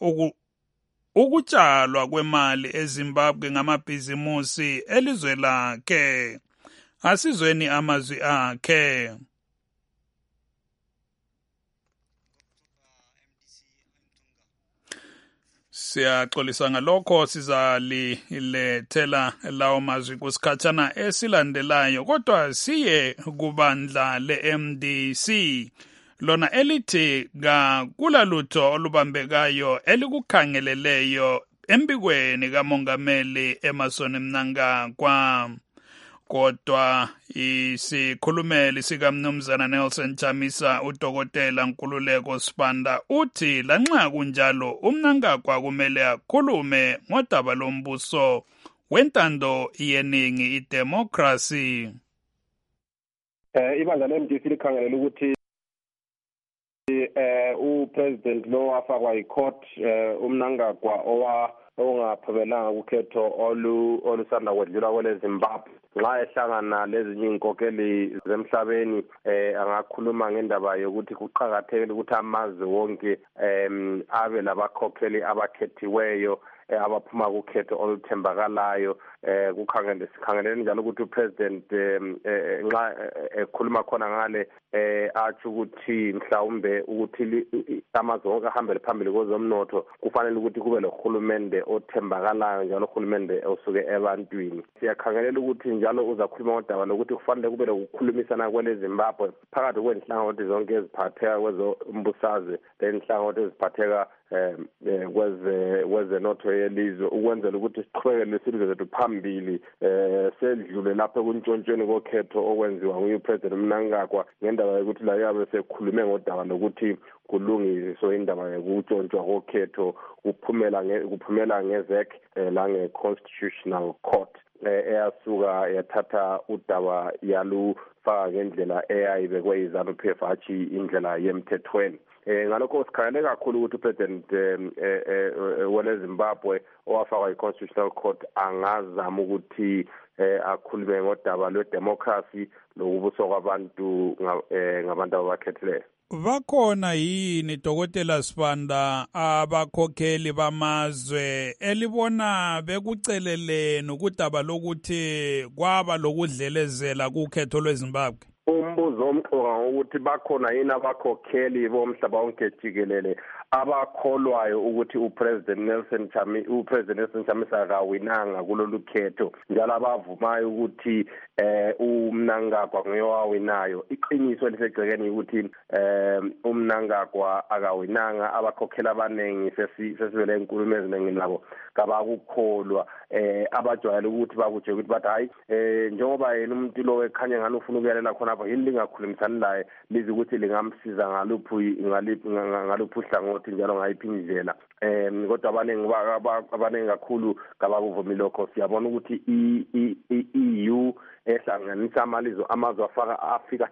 ukutshalwa kwemali eZimbabwe ngamabhizimusi elizwe lakhe. Asizweni amazwi akhe. Siyaxolisa ngalokho sizalilethela lawo mazwi kusikhathana esilandelayo kodwa siye kubandla le-MDC lona elithi kulalutho olubambekayo elikukhangeleleyo embikweni kamongameli Emmerson Mnangagwa. Kodwa isikhulumeli sikaMnumzana Nelson Chamisa uDokotela Nkululeko Sibanda uthi lanxa kunjalo uMnangagwa kumele akhulume ngodaba lombuso wentando yeningi idemocracy. Ibandla le-MDC likhangelela ukuthi upresident lo wafakwa yicourt uMnangagwa ongaphumelanga kukhetho olusanda kwedlula kwele Zimbabwe nxa ehlangana lezinye inkokeli zemhlabeni angakhuluma ngendaba yokuthi kuqhakathekile ukuthi amazwe wonke abe labakhokheli abakhethiweyo abaphuma kukhetho oluthembakalayo sikhangeleni njalo ukuthi upresident nxa ekhuluma khona ngale athi ukuthi mhlawumbe ukuthi amazwe wonke ahambele phambili kwezomnotho kufanele ukuthi kube lohulumende othembakalayo njalo uhulumende osuke ebantwini. Siyakhangelela ukuthi njalo uzakhuluma ngodaba lokuthi kufanele kube lokukhulumisana kwele Zimbabwe phakathi kwenhlangothi zonke eziphatheka kwezombusazwe lenhlangothi eziphatheka kwezenotho yelizwe ukwenzela ukuthi siqhubekele isizwe sethu phambili sedlule lapho ekuntshontshweni kokhetho okwenziwa ngupresident Mnangagwa ngendaba yokuthi la yabe sekhulume ngodaba lokuthi kulungiswe indaba yokuntshontshwa kokhetho kuphumela ngezek la nge-constitutional court eyasuka yathatha udaba yalufaka ngendlela eyayibekwe yiZANU-PF hatshi indlela yemthethweni. Ngalokho sikhangele kakhulu ukuthi upresident wele Zimbabwe owafakwa yi-constitutional court angazama ukuthi akhulume ngodaba lwe-democracy lokubuso kwabantu ngabantu abakhethileyo. Bakhona yini Dr. Sibanda abakhokheli bamazwe elibona bekuceleleni ukudaba lokuthi kwaba lokudlelezela kukhetho lweZimbabwe? Umbuzo omqoka ukuthi bakhona yini abakhokheli bomhlaba wonke jikelele abakholwayo ukuthi upresident Nelson Chamisa akawinanga kulolu khetho njalo abavumayo ukuthi uMnangagwa nguyowawinayo. Iqiniso lisegcekeni ukuthi uMnangagwa akawinanga. Abakhokheli abaningi sesivele inkulumo eziningi nabo kabakukholwa abajwayele ukuthi bakutshe ukuthi bathi hayi njengoba yena umuntu lo ekhanya ngani ufuna ukuyalela khona apha yini lingakhulumisani laye lizi ukuthi lingamsiza ngaluphi uhlangothi njalo ngayiphi indlela kodwa abaningi kakhulu kabakuvumi lokho. Siyabona ukuthi i-EU ehlanganisa amazwe afika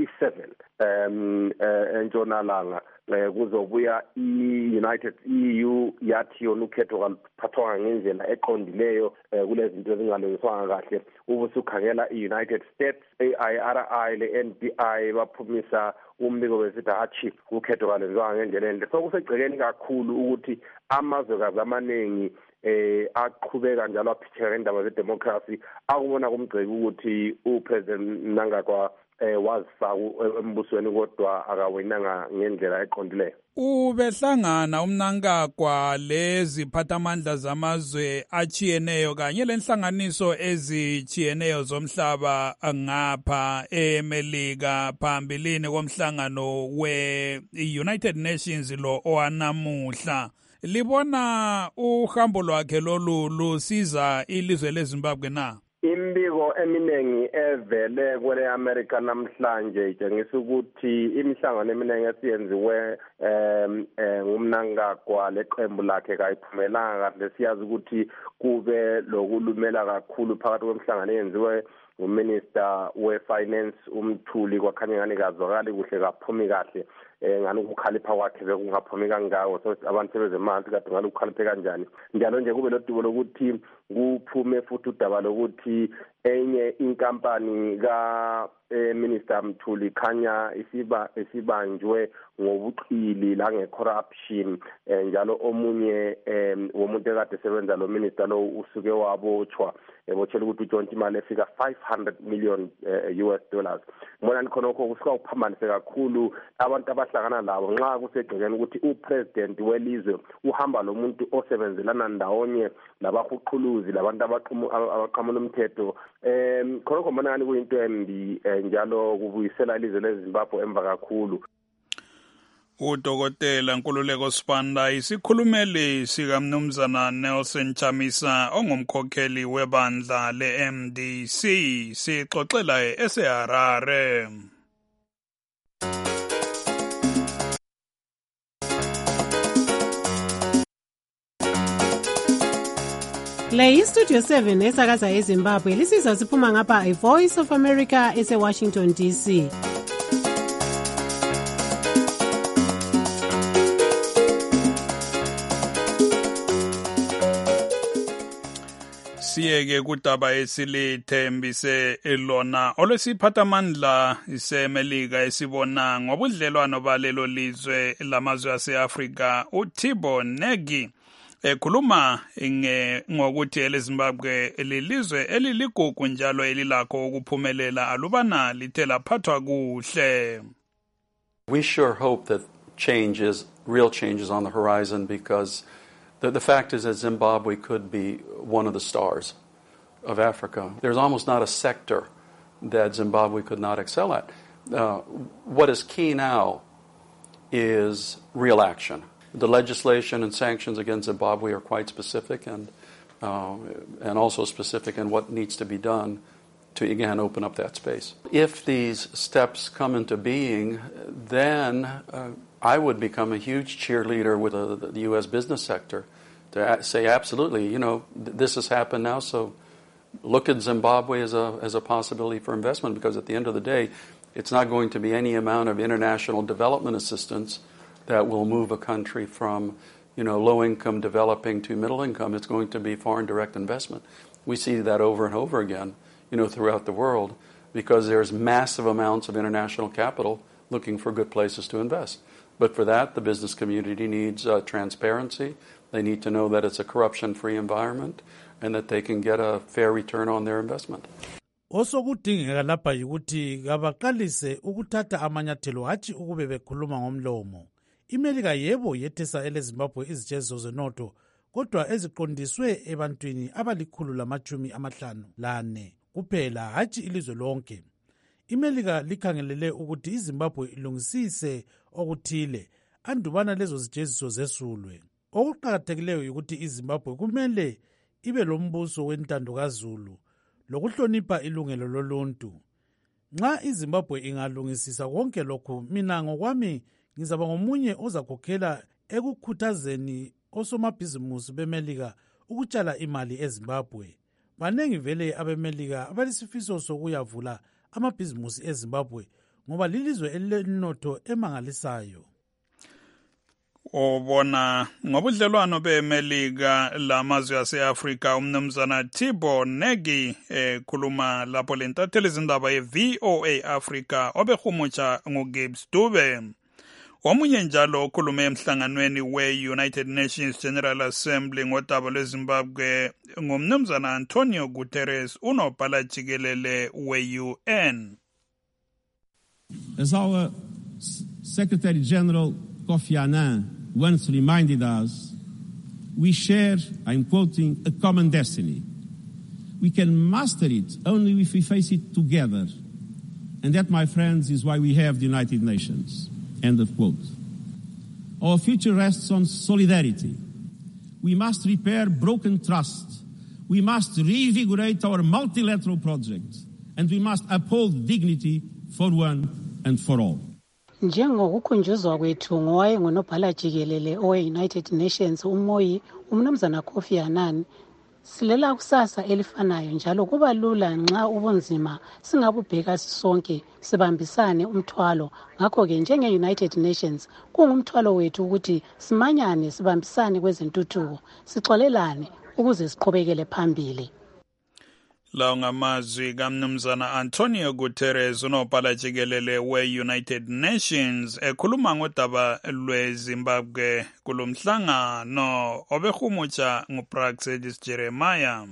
27 entshonalanga kuzobuya i-United EU yathi yona ukhetho kaluphathwa ngendlela eqondileyo kulezinto ezingalungiswanga kahle. Ubusukhangela i-United States AIRI le-NPI baphumisa umbiko besithi hatshi ukhetho kalwenziwanga ngendlela enhle. Sokusegcekeni kakhulu ukuthi amazwekazi amaningi aqhubeka njalo aphitheka ngendaba ze-democracy akubona kumgceki ukuthi upresident Mnangagwa wazifaka embusweni kodwa akawinanga ngendlela eqondileyo. Ubehlangana uMnangagwa leziphathamandla zamazwe achiyeneyo kanye lenhlanganiso ezichiyeneyo zomhlaba ngapha eMelika phambilini komhlangano we-United Nations lo owanamuhla. Libona uhambo lwakhe lolu lusiza ilizwe leZimbabwe na? Imbiko eminengi evele kwele America namhlanje itshengisa ukuthi imihlangano eminingi esiyenziwe nguMnangagwa leqembu lakhe kayiphumelanga kahle. Siyazi ukuthi kube lokulumela kakhulu phakathi kwemihlangano eyenziwe nguminister we-finance uMthuli kwakhanya ngani kazwakali kuhle kaphumi kahle ngani ukukhalipha kwakhe bekungaphumi kangako. So abantu sebezemanzi kade ngani ukukhaliphe kanjani njalo nje kube lodubo lokuthi kuphume futhi udaba lokuthi enye inkampani minister Mthuli khanya isibanjwe ngobuqili la ngecorruption njalo omunye womuntu ekade sebenza lo minister lo usuke wabotshwa ebotshela ukuthi utshontsha imali efika $500 million. Ngibona khonokho kusuka kuphambanise kakhulu abantu abahlangana labo nxa kusegcekeni ukuthi upresident welizwe uhamba lo muntu osebenzelana ndawonye labahuquluzi labantu abaqhamula umthetho. Khonokho mbona ngani kuyinto embi njalo kubuyisela ilizwe leZimbabwe emva kakhulu. Udokotela Nkululeko Sibanda isikhulumeli sikaMnumzana Nelson Chamisa ongumkhokheli webandla le-MDC sixoxela eseHarare. Le iStudio 7 esakaza eZimbabwe lisizwa siphuma ngapha iVoice of America eseWashington DC. Siyeke kudaba esilithembise elona olwesiphathamandla isemelika esibona ngobudlelwano balelo lizwe lamazwe aseAfrika uThabo Mbeki ekhuluma ngokuthi eleZimbabwe lilizwe eliligugu njalo elilakho ukuphumelela alubana lithe laphathwa kuhle. We sure hope that real change is on the horizon, because the fact is that Zimbabwe could be one of the stars of Africa. There's almost not a sector that Zimbabwe could not excel at. What is key now is real action. The legislation and sanctions against Zimbabwe are quite specific and also specific in what needs to be done to, again, open up that space. If these steps come into being, then I would become a huge cheerleader with the U.S. business sector to say, absolutely, this has happened now, so look at Zimbabwe as a possibility for investment, because at the end of the day, it's not going to be any amount of international development assistance that will move a country from, low-income developing to middle income. It's going to be foreign direct investment. We see that over and over again, throughout the world, because there's massive amounts of international capital looking for good places to invest. But for that, the business community needs transparency. They need to know that it's a corruption-free environment and that they can get a fair return on their investment. Osokudingeka lapha yikuthi kabaqalise ukuthatha amanyathelo hatshi ukube bekhuluma ngomlomo. iMelika yebo yethesa eleZimbabwe izijeziso zenotho, kodwa eziqondiswe ebantwini abali154 kuphela, hatshi ilizwe lonke. iMelika likhangelele ukuthi iZimbabwe ilungisise okuthile andubana lezo zijeziso zesulwe. Okuqakathekileyo ukuthi iZimbabwe kumele ibe lombuso wentando kaZulu lokuhlonipha ilungelo loluntu. Nxa iZimbabwe ingalungisisa konke lokhu, mina ngokwami ngizaba ngomunye ozakhokhela ekukhuthazeni osomabhizimusi beMelika ukutshala imali eZimbabwe. Banengi vele abeMelika abalisifiso sokuyavula amabhizimusi eZimbabwe ngoba lilizwe elinotho emangalisayo. Obona ngobudlelwano beMelika lamazwe aseAfrika, umnumzana Thabo Mbeki khuluma lapho lentatheli izindaba yeVOA Africa obehumutsha nguGibbs Dube. Omunye njalo okhulume emhlanganweni we-United Nations General Assembly ngodaba lweZimbabwe ngumnumzana Antonio Guterres, unobhala jikelele we-UN. As our Secretary General Kofi Annan once reminded us, we share, I'm quoting, a common destiny. We can master it only if we face it together. And that, my friends, is why we have the United Nations. End of quote. Our future rests on solidarity. We must repair broken trust. We must reinvigorate our multilateral project. And we must uphold dignity for one and for all. Njengokukhunjuzwa kwethu ngowayengunobhala jikelele owe-United Nations uMoyi, umnumzana Kofi Annan, silela kusasa elifanayo njalo kuba lula nxa ubunzima singabubheka sisonke sibambisane umthwalo. Ngakho-ke njenge-United Nations kungumthwalo wethu ukuthi simanyane sibambisane kwezentuthuko, sixolelane ukuze siqhubekele phambili. Lawo ngamazwi kaMnumzana Antonio Guterres, unobhala jikelele we-United Nations, ekhuluma ngodaba lweZimbabwe kulomhlangano obehumutsha nguPraxedis Jeremiah.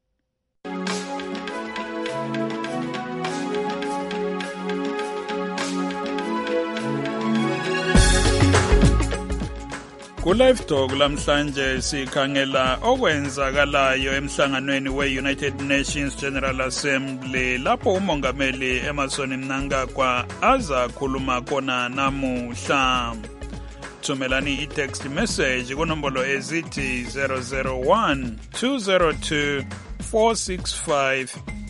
Ku-Live Talk lamhlanje sikhangela okwenzakalayo emhlanganweni we-United Nations General Assembly lapho umongameli Emmerson Mnangagwa aza khuluma khona namuhla. Thumelani i-text message kunombolo ezithi 001 202 465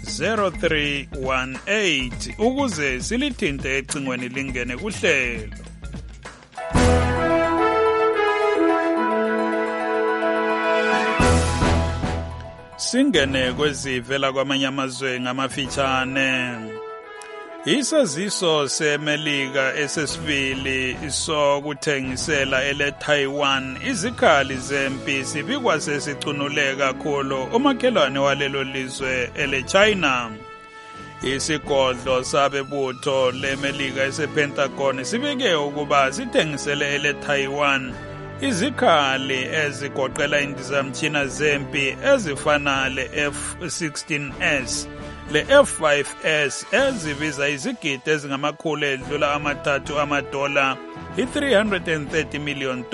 0318 ukuze silithinte ecingweni lingene kuhlelo. Singene kwezivela kwamanye amazwe ngamafitshane. Isaziso seMelika esesibili sokuthengisela ele Taiwan izikhali zempi sibikwa sesicunule kakhulu umakhelwane walelo lizwe ele China. Isigodlo sabebutho leMelika esePentagon sibike ukuba sithengisele ele Taiwan izikhali ezigoqela indizamtshina zempi ezifana le-F-16S le-F-5S ezibiza izigidi ezingamakhulu edlula amathathu amadola i-$330 million.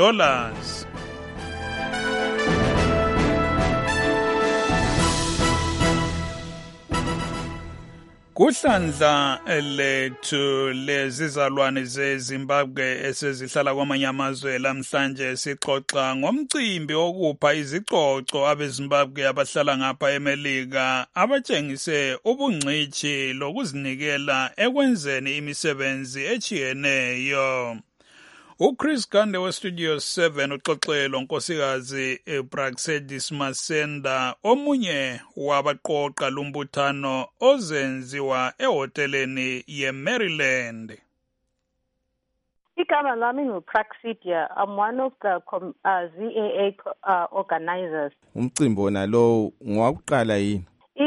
Kuhlandla lethu lezizalwane zeZimbabwe esezihlala kwamanye amazwe lamhlanje sixoxa ngomcimbi okupha izicoco abeZimbabwe abahlala ngapha eMelika abatshengise ubungcitshi lokuzinikela ekwenzeni imisebenzi echiyeneyo. Chris Gande weStudio 7 uxoxelo nkosikazi Praxedis Masenda omunye wabaqoqa lumbuthano ozenziwa ehoteleni yeMaryland. Igama lami nguPraxidia. I'm one of the ZAA organizers. Umcimbi wona lo ngowakuqala yini?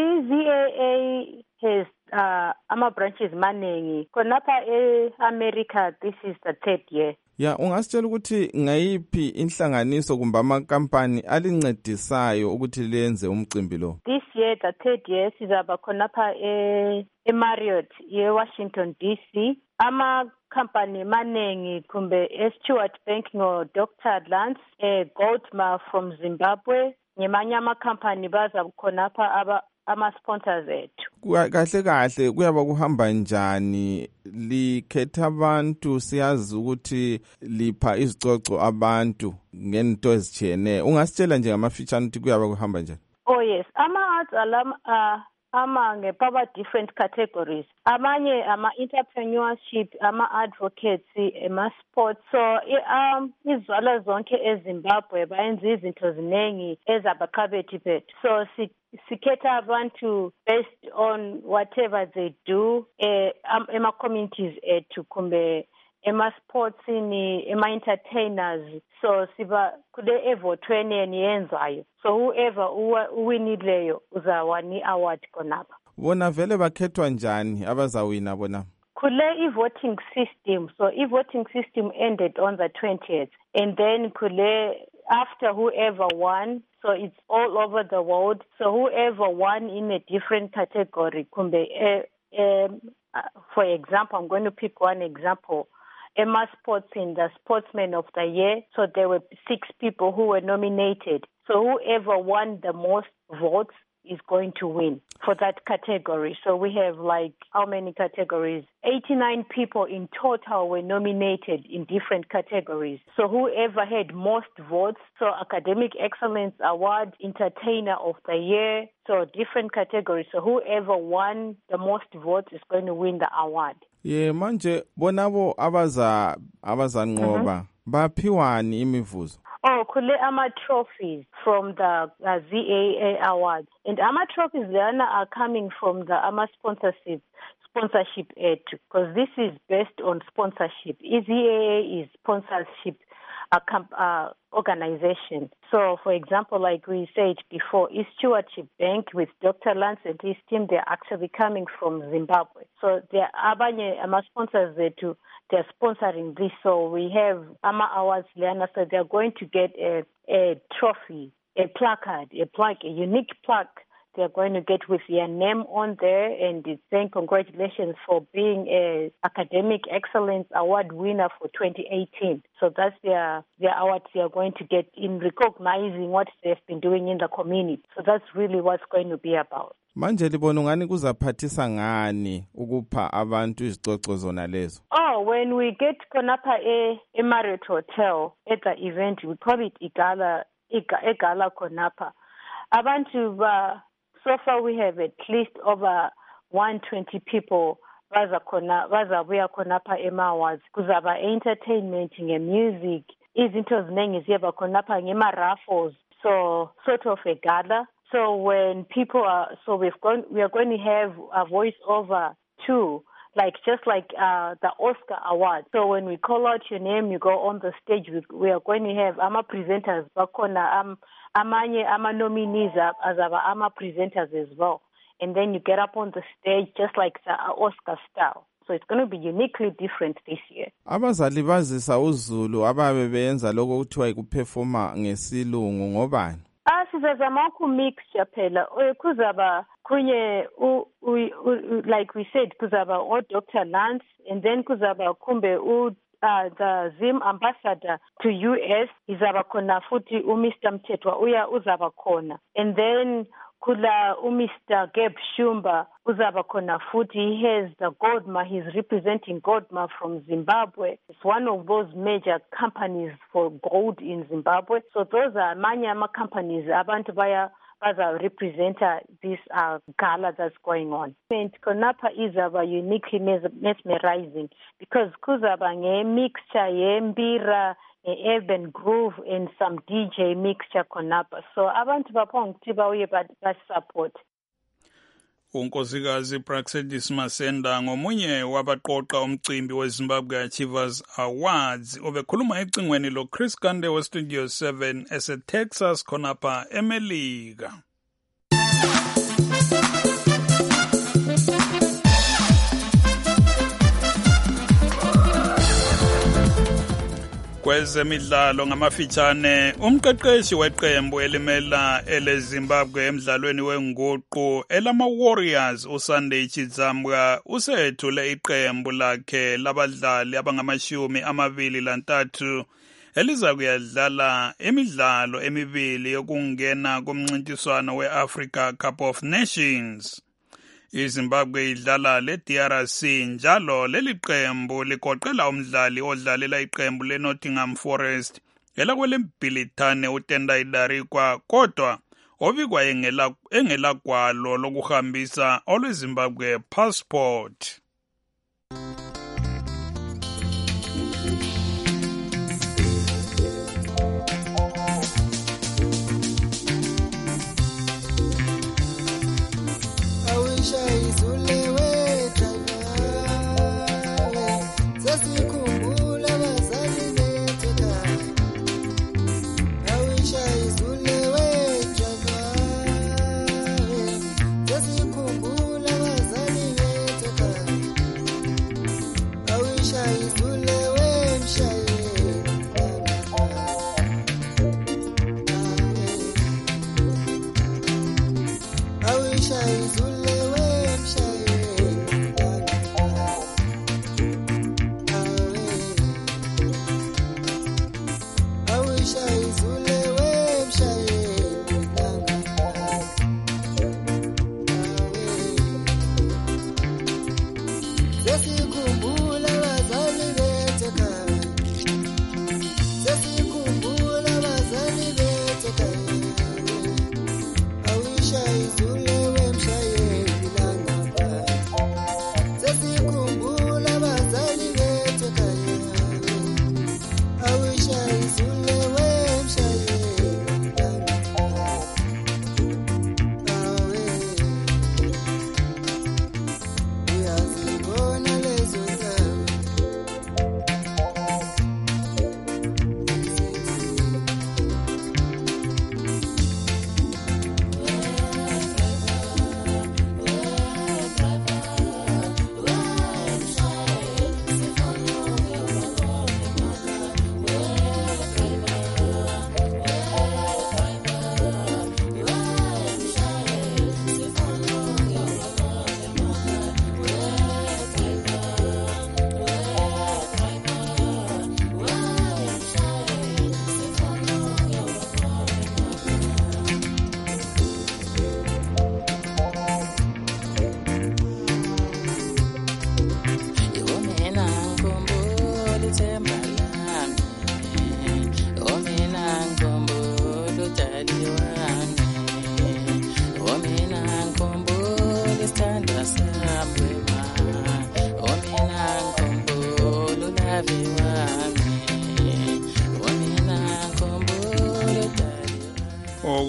ZAA has ama-branches maningi. Khonapha e-America, this is the 3rd year. Ya, ungasitshela ukuthi ngayiphi inhlanganiso kumbe amakampani alincedisayo ukuthi lenze umcimbi lo? This year, the 3rd year, sizaba khonapha e-Marriott, ye-Washington, D.C. Ama-company maningi kumbe e-Stewart Bank ngo-Dr. Lance, Goldmar from Zimbabwe, ngemanye ama-company baza khonapha ama-sponsors ethu. Kahle kuyaba kuhamba njani? Likhetha abantu, siyazi ukuthi lipha izicoco abantu ngento ezitshiyeneyo. Ungasitshela nje ngamafitshane ukuthi kuyaba kuhamba njani? Oh yes, ama-arts ngephaba different categories. Amanye ama-entrepreneurship, ama-advocates, ama-sports. So izizalwa zonke eZimbabwe bayenza izinto ziningi ezabaqabethi bethu. So sikhetha abantu based on whatever they do ema-communities ethu kumbe ema-sports ema-entertainers. So siba kule evotweni eniyenzayo. So whoever uwinileyo uzawani award konapha. Bona vele bakhethwa njani abazawina bona? Kule i-voting system. So i-voting system ended on the 20th. And then kule after whoever won, so it's all over the world. So whoever won in a different category, kumbe, for example, I'm going to pick one example. Emma Sports in the Sportsman of the Year. So there were 6 people who were nominated. So whoever won the most votes is going to win for that category. So we have how many categories? 89 people in total were nominated in different categories. So whoever had most votes, so Academic Excellence Award, Entertainer of the Year, so different categories. So whoever won the most votes is going to win the award. Yeah, manje bonabo abazanqoba baphiwani imivuzo? Oh, kule ama-trophies from the ZAA Awards. And ama-trophies lana are coming from the sponsorship because this is based on sponsorship. ZAA is sponsorship organization. So, for example, like we said before, East Stewardship Bank with Dr. Lance and his team, they're actually coming from Zimbabwe. So, there are abanye sponsors they're sponsoring this. So, we have Ama Awards Liana, so they're going to get a trophy, a placard, a unique plaque. They're going to get with their name on there and saying congratulations for being a Academic Excellence Award winner for 2018. So that's their award they are going to get in recognizing what they've been doing in the community. So that's really what's going to be about. Manje libona ngani kuzaphathisa ngani ukupha abantu izicoco zona lezo? Oh, when we get konapha a Marriott Hotel at the event, we call it Igala konapha. Abantu so far, we have at least over 120 people. Bazabuya khonapha ema-awards. Kuzaba entertainment, music. Izinto ziningi ziyaba khonapha ngema-raffles. So, sort of a gala. So when people are, so we are going to have a voiceover too, just like the Oscar Award. So when we call out your name, you go on the stage. We are going to have presenters, nominees as our presenters as well. And then you get up on the stage just like the Oscar style. So it's going to be uniquely different this year. Abazali bazisa uZulu ababe beyenza lokho kuthiwa ikuperforma ngesilungu ngobani? Sizazama ukumixture phela. Kuzaba kunye like we said kuzaba Dr. Lance, and then kuzaba kumbe the Zim ambassador to US izaba khona futhi Mr. Mthethwa uzaba khona. And then kula Mr. Gabe Shumba uzaba khona futhi. He has the Godma. He's representing Godma from Zimbabwe. It's one of those major companies for gold in Zimbabwe. So those are many companies abantu baza represent this gala that's going on. And Konapa is uniquely mesmerizing because kuzaba mixture yembira, urban groove, and some DJ mixture Konapa. So abantu bapongti bauye support. unkosikazi Praxedis Masenda ngomunye wabaqoqa umcimbi weZimbabwe Achievers Awards obekhuluma ecingweni lo Chris Kande we Studio 7 ese-Texas khonapha eMelika. Kwezemidlalo ngamafitshane umqeqeshi weqembu elimela eleZimbabwe emidlalweni wenguqu elama Warriors uSunday Chidzambwa usethule iqembu lakhe labadlali abangama23 eliza kuyadlala imidlalo emibili yokungena kumncintiswano weAfrica Cup of Nations. iZimbabwe idlala leDRC njalo leli qembu ligoqela umdlali odlalela iqembu leNottingham Forest elakwelembhilithane uTendai Darikwa kodwa obikwa engela gwalo lokuhambisa olweZimbabwe passport.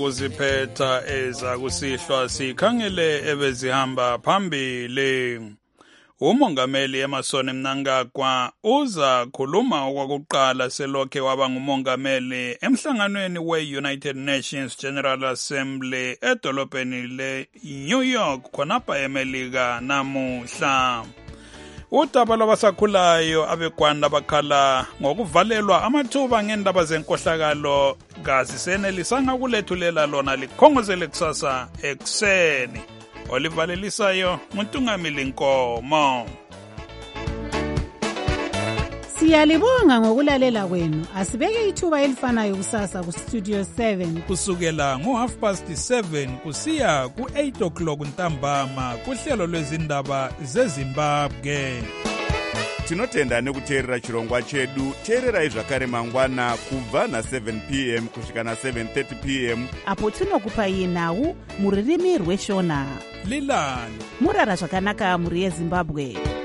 kuziphetha ezakusihlwa sikhangele ebezihamba phambili. Umongameli Emmerson Mnangagwa uza khuluma okwakuqala selokhe waba ngumongameli emhlanganweni we-United Nations General Assembly edolobheni le-New York khonapha eMelika namuhla. Udaba lwabasakhulayo abegwanda bakhala ngokuvalelwa amathuba ngendaba zenkohlakalo kazisenelisanga kulethulela lona likhongozele kusasa ekuseni. Olivalelisayo Muntungamili Nkomo. Siyalibonga ngokulalela kwenu. Asibeke ithuba elifanayo kusasa ku Studio 7 kusukela ngo7:30 kusiya ku8:00 ntambama kuhlelo lwezindaba zeZimbabwe. Tinotenda nekuteerera chirongwa chedu. Teererai zvakare mangwana kubva na7 p.m. kusvika na7:30 p.m. apo tinokupai nhau muririmi rweshona. Lilani murara zvakanaka muri yeZimbabwe.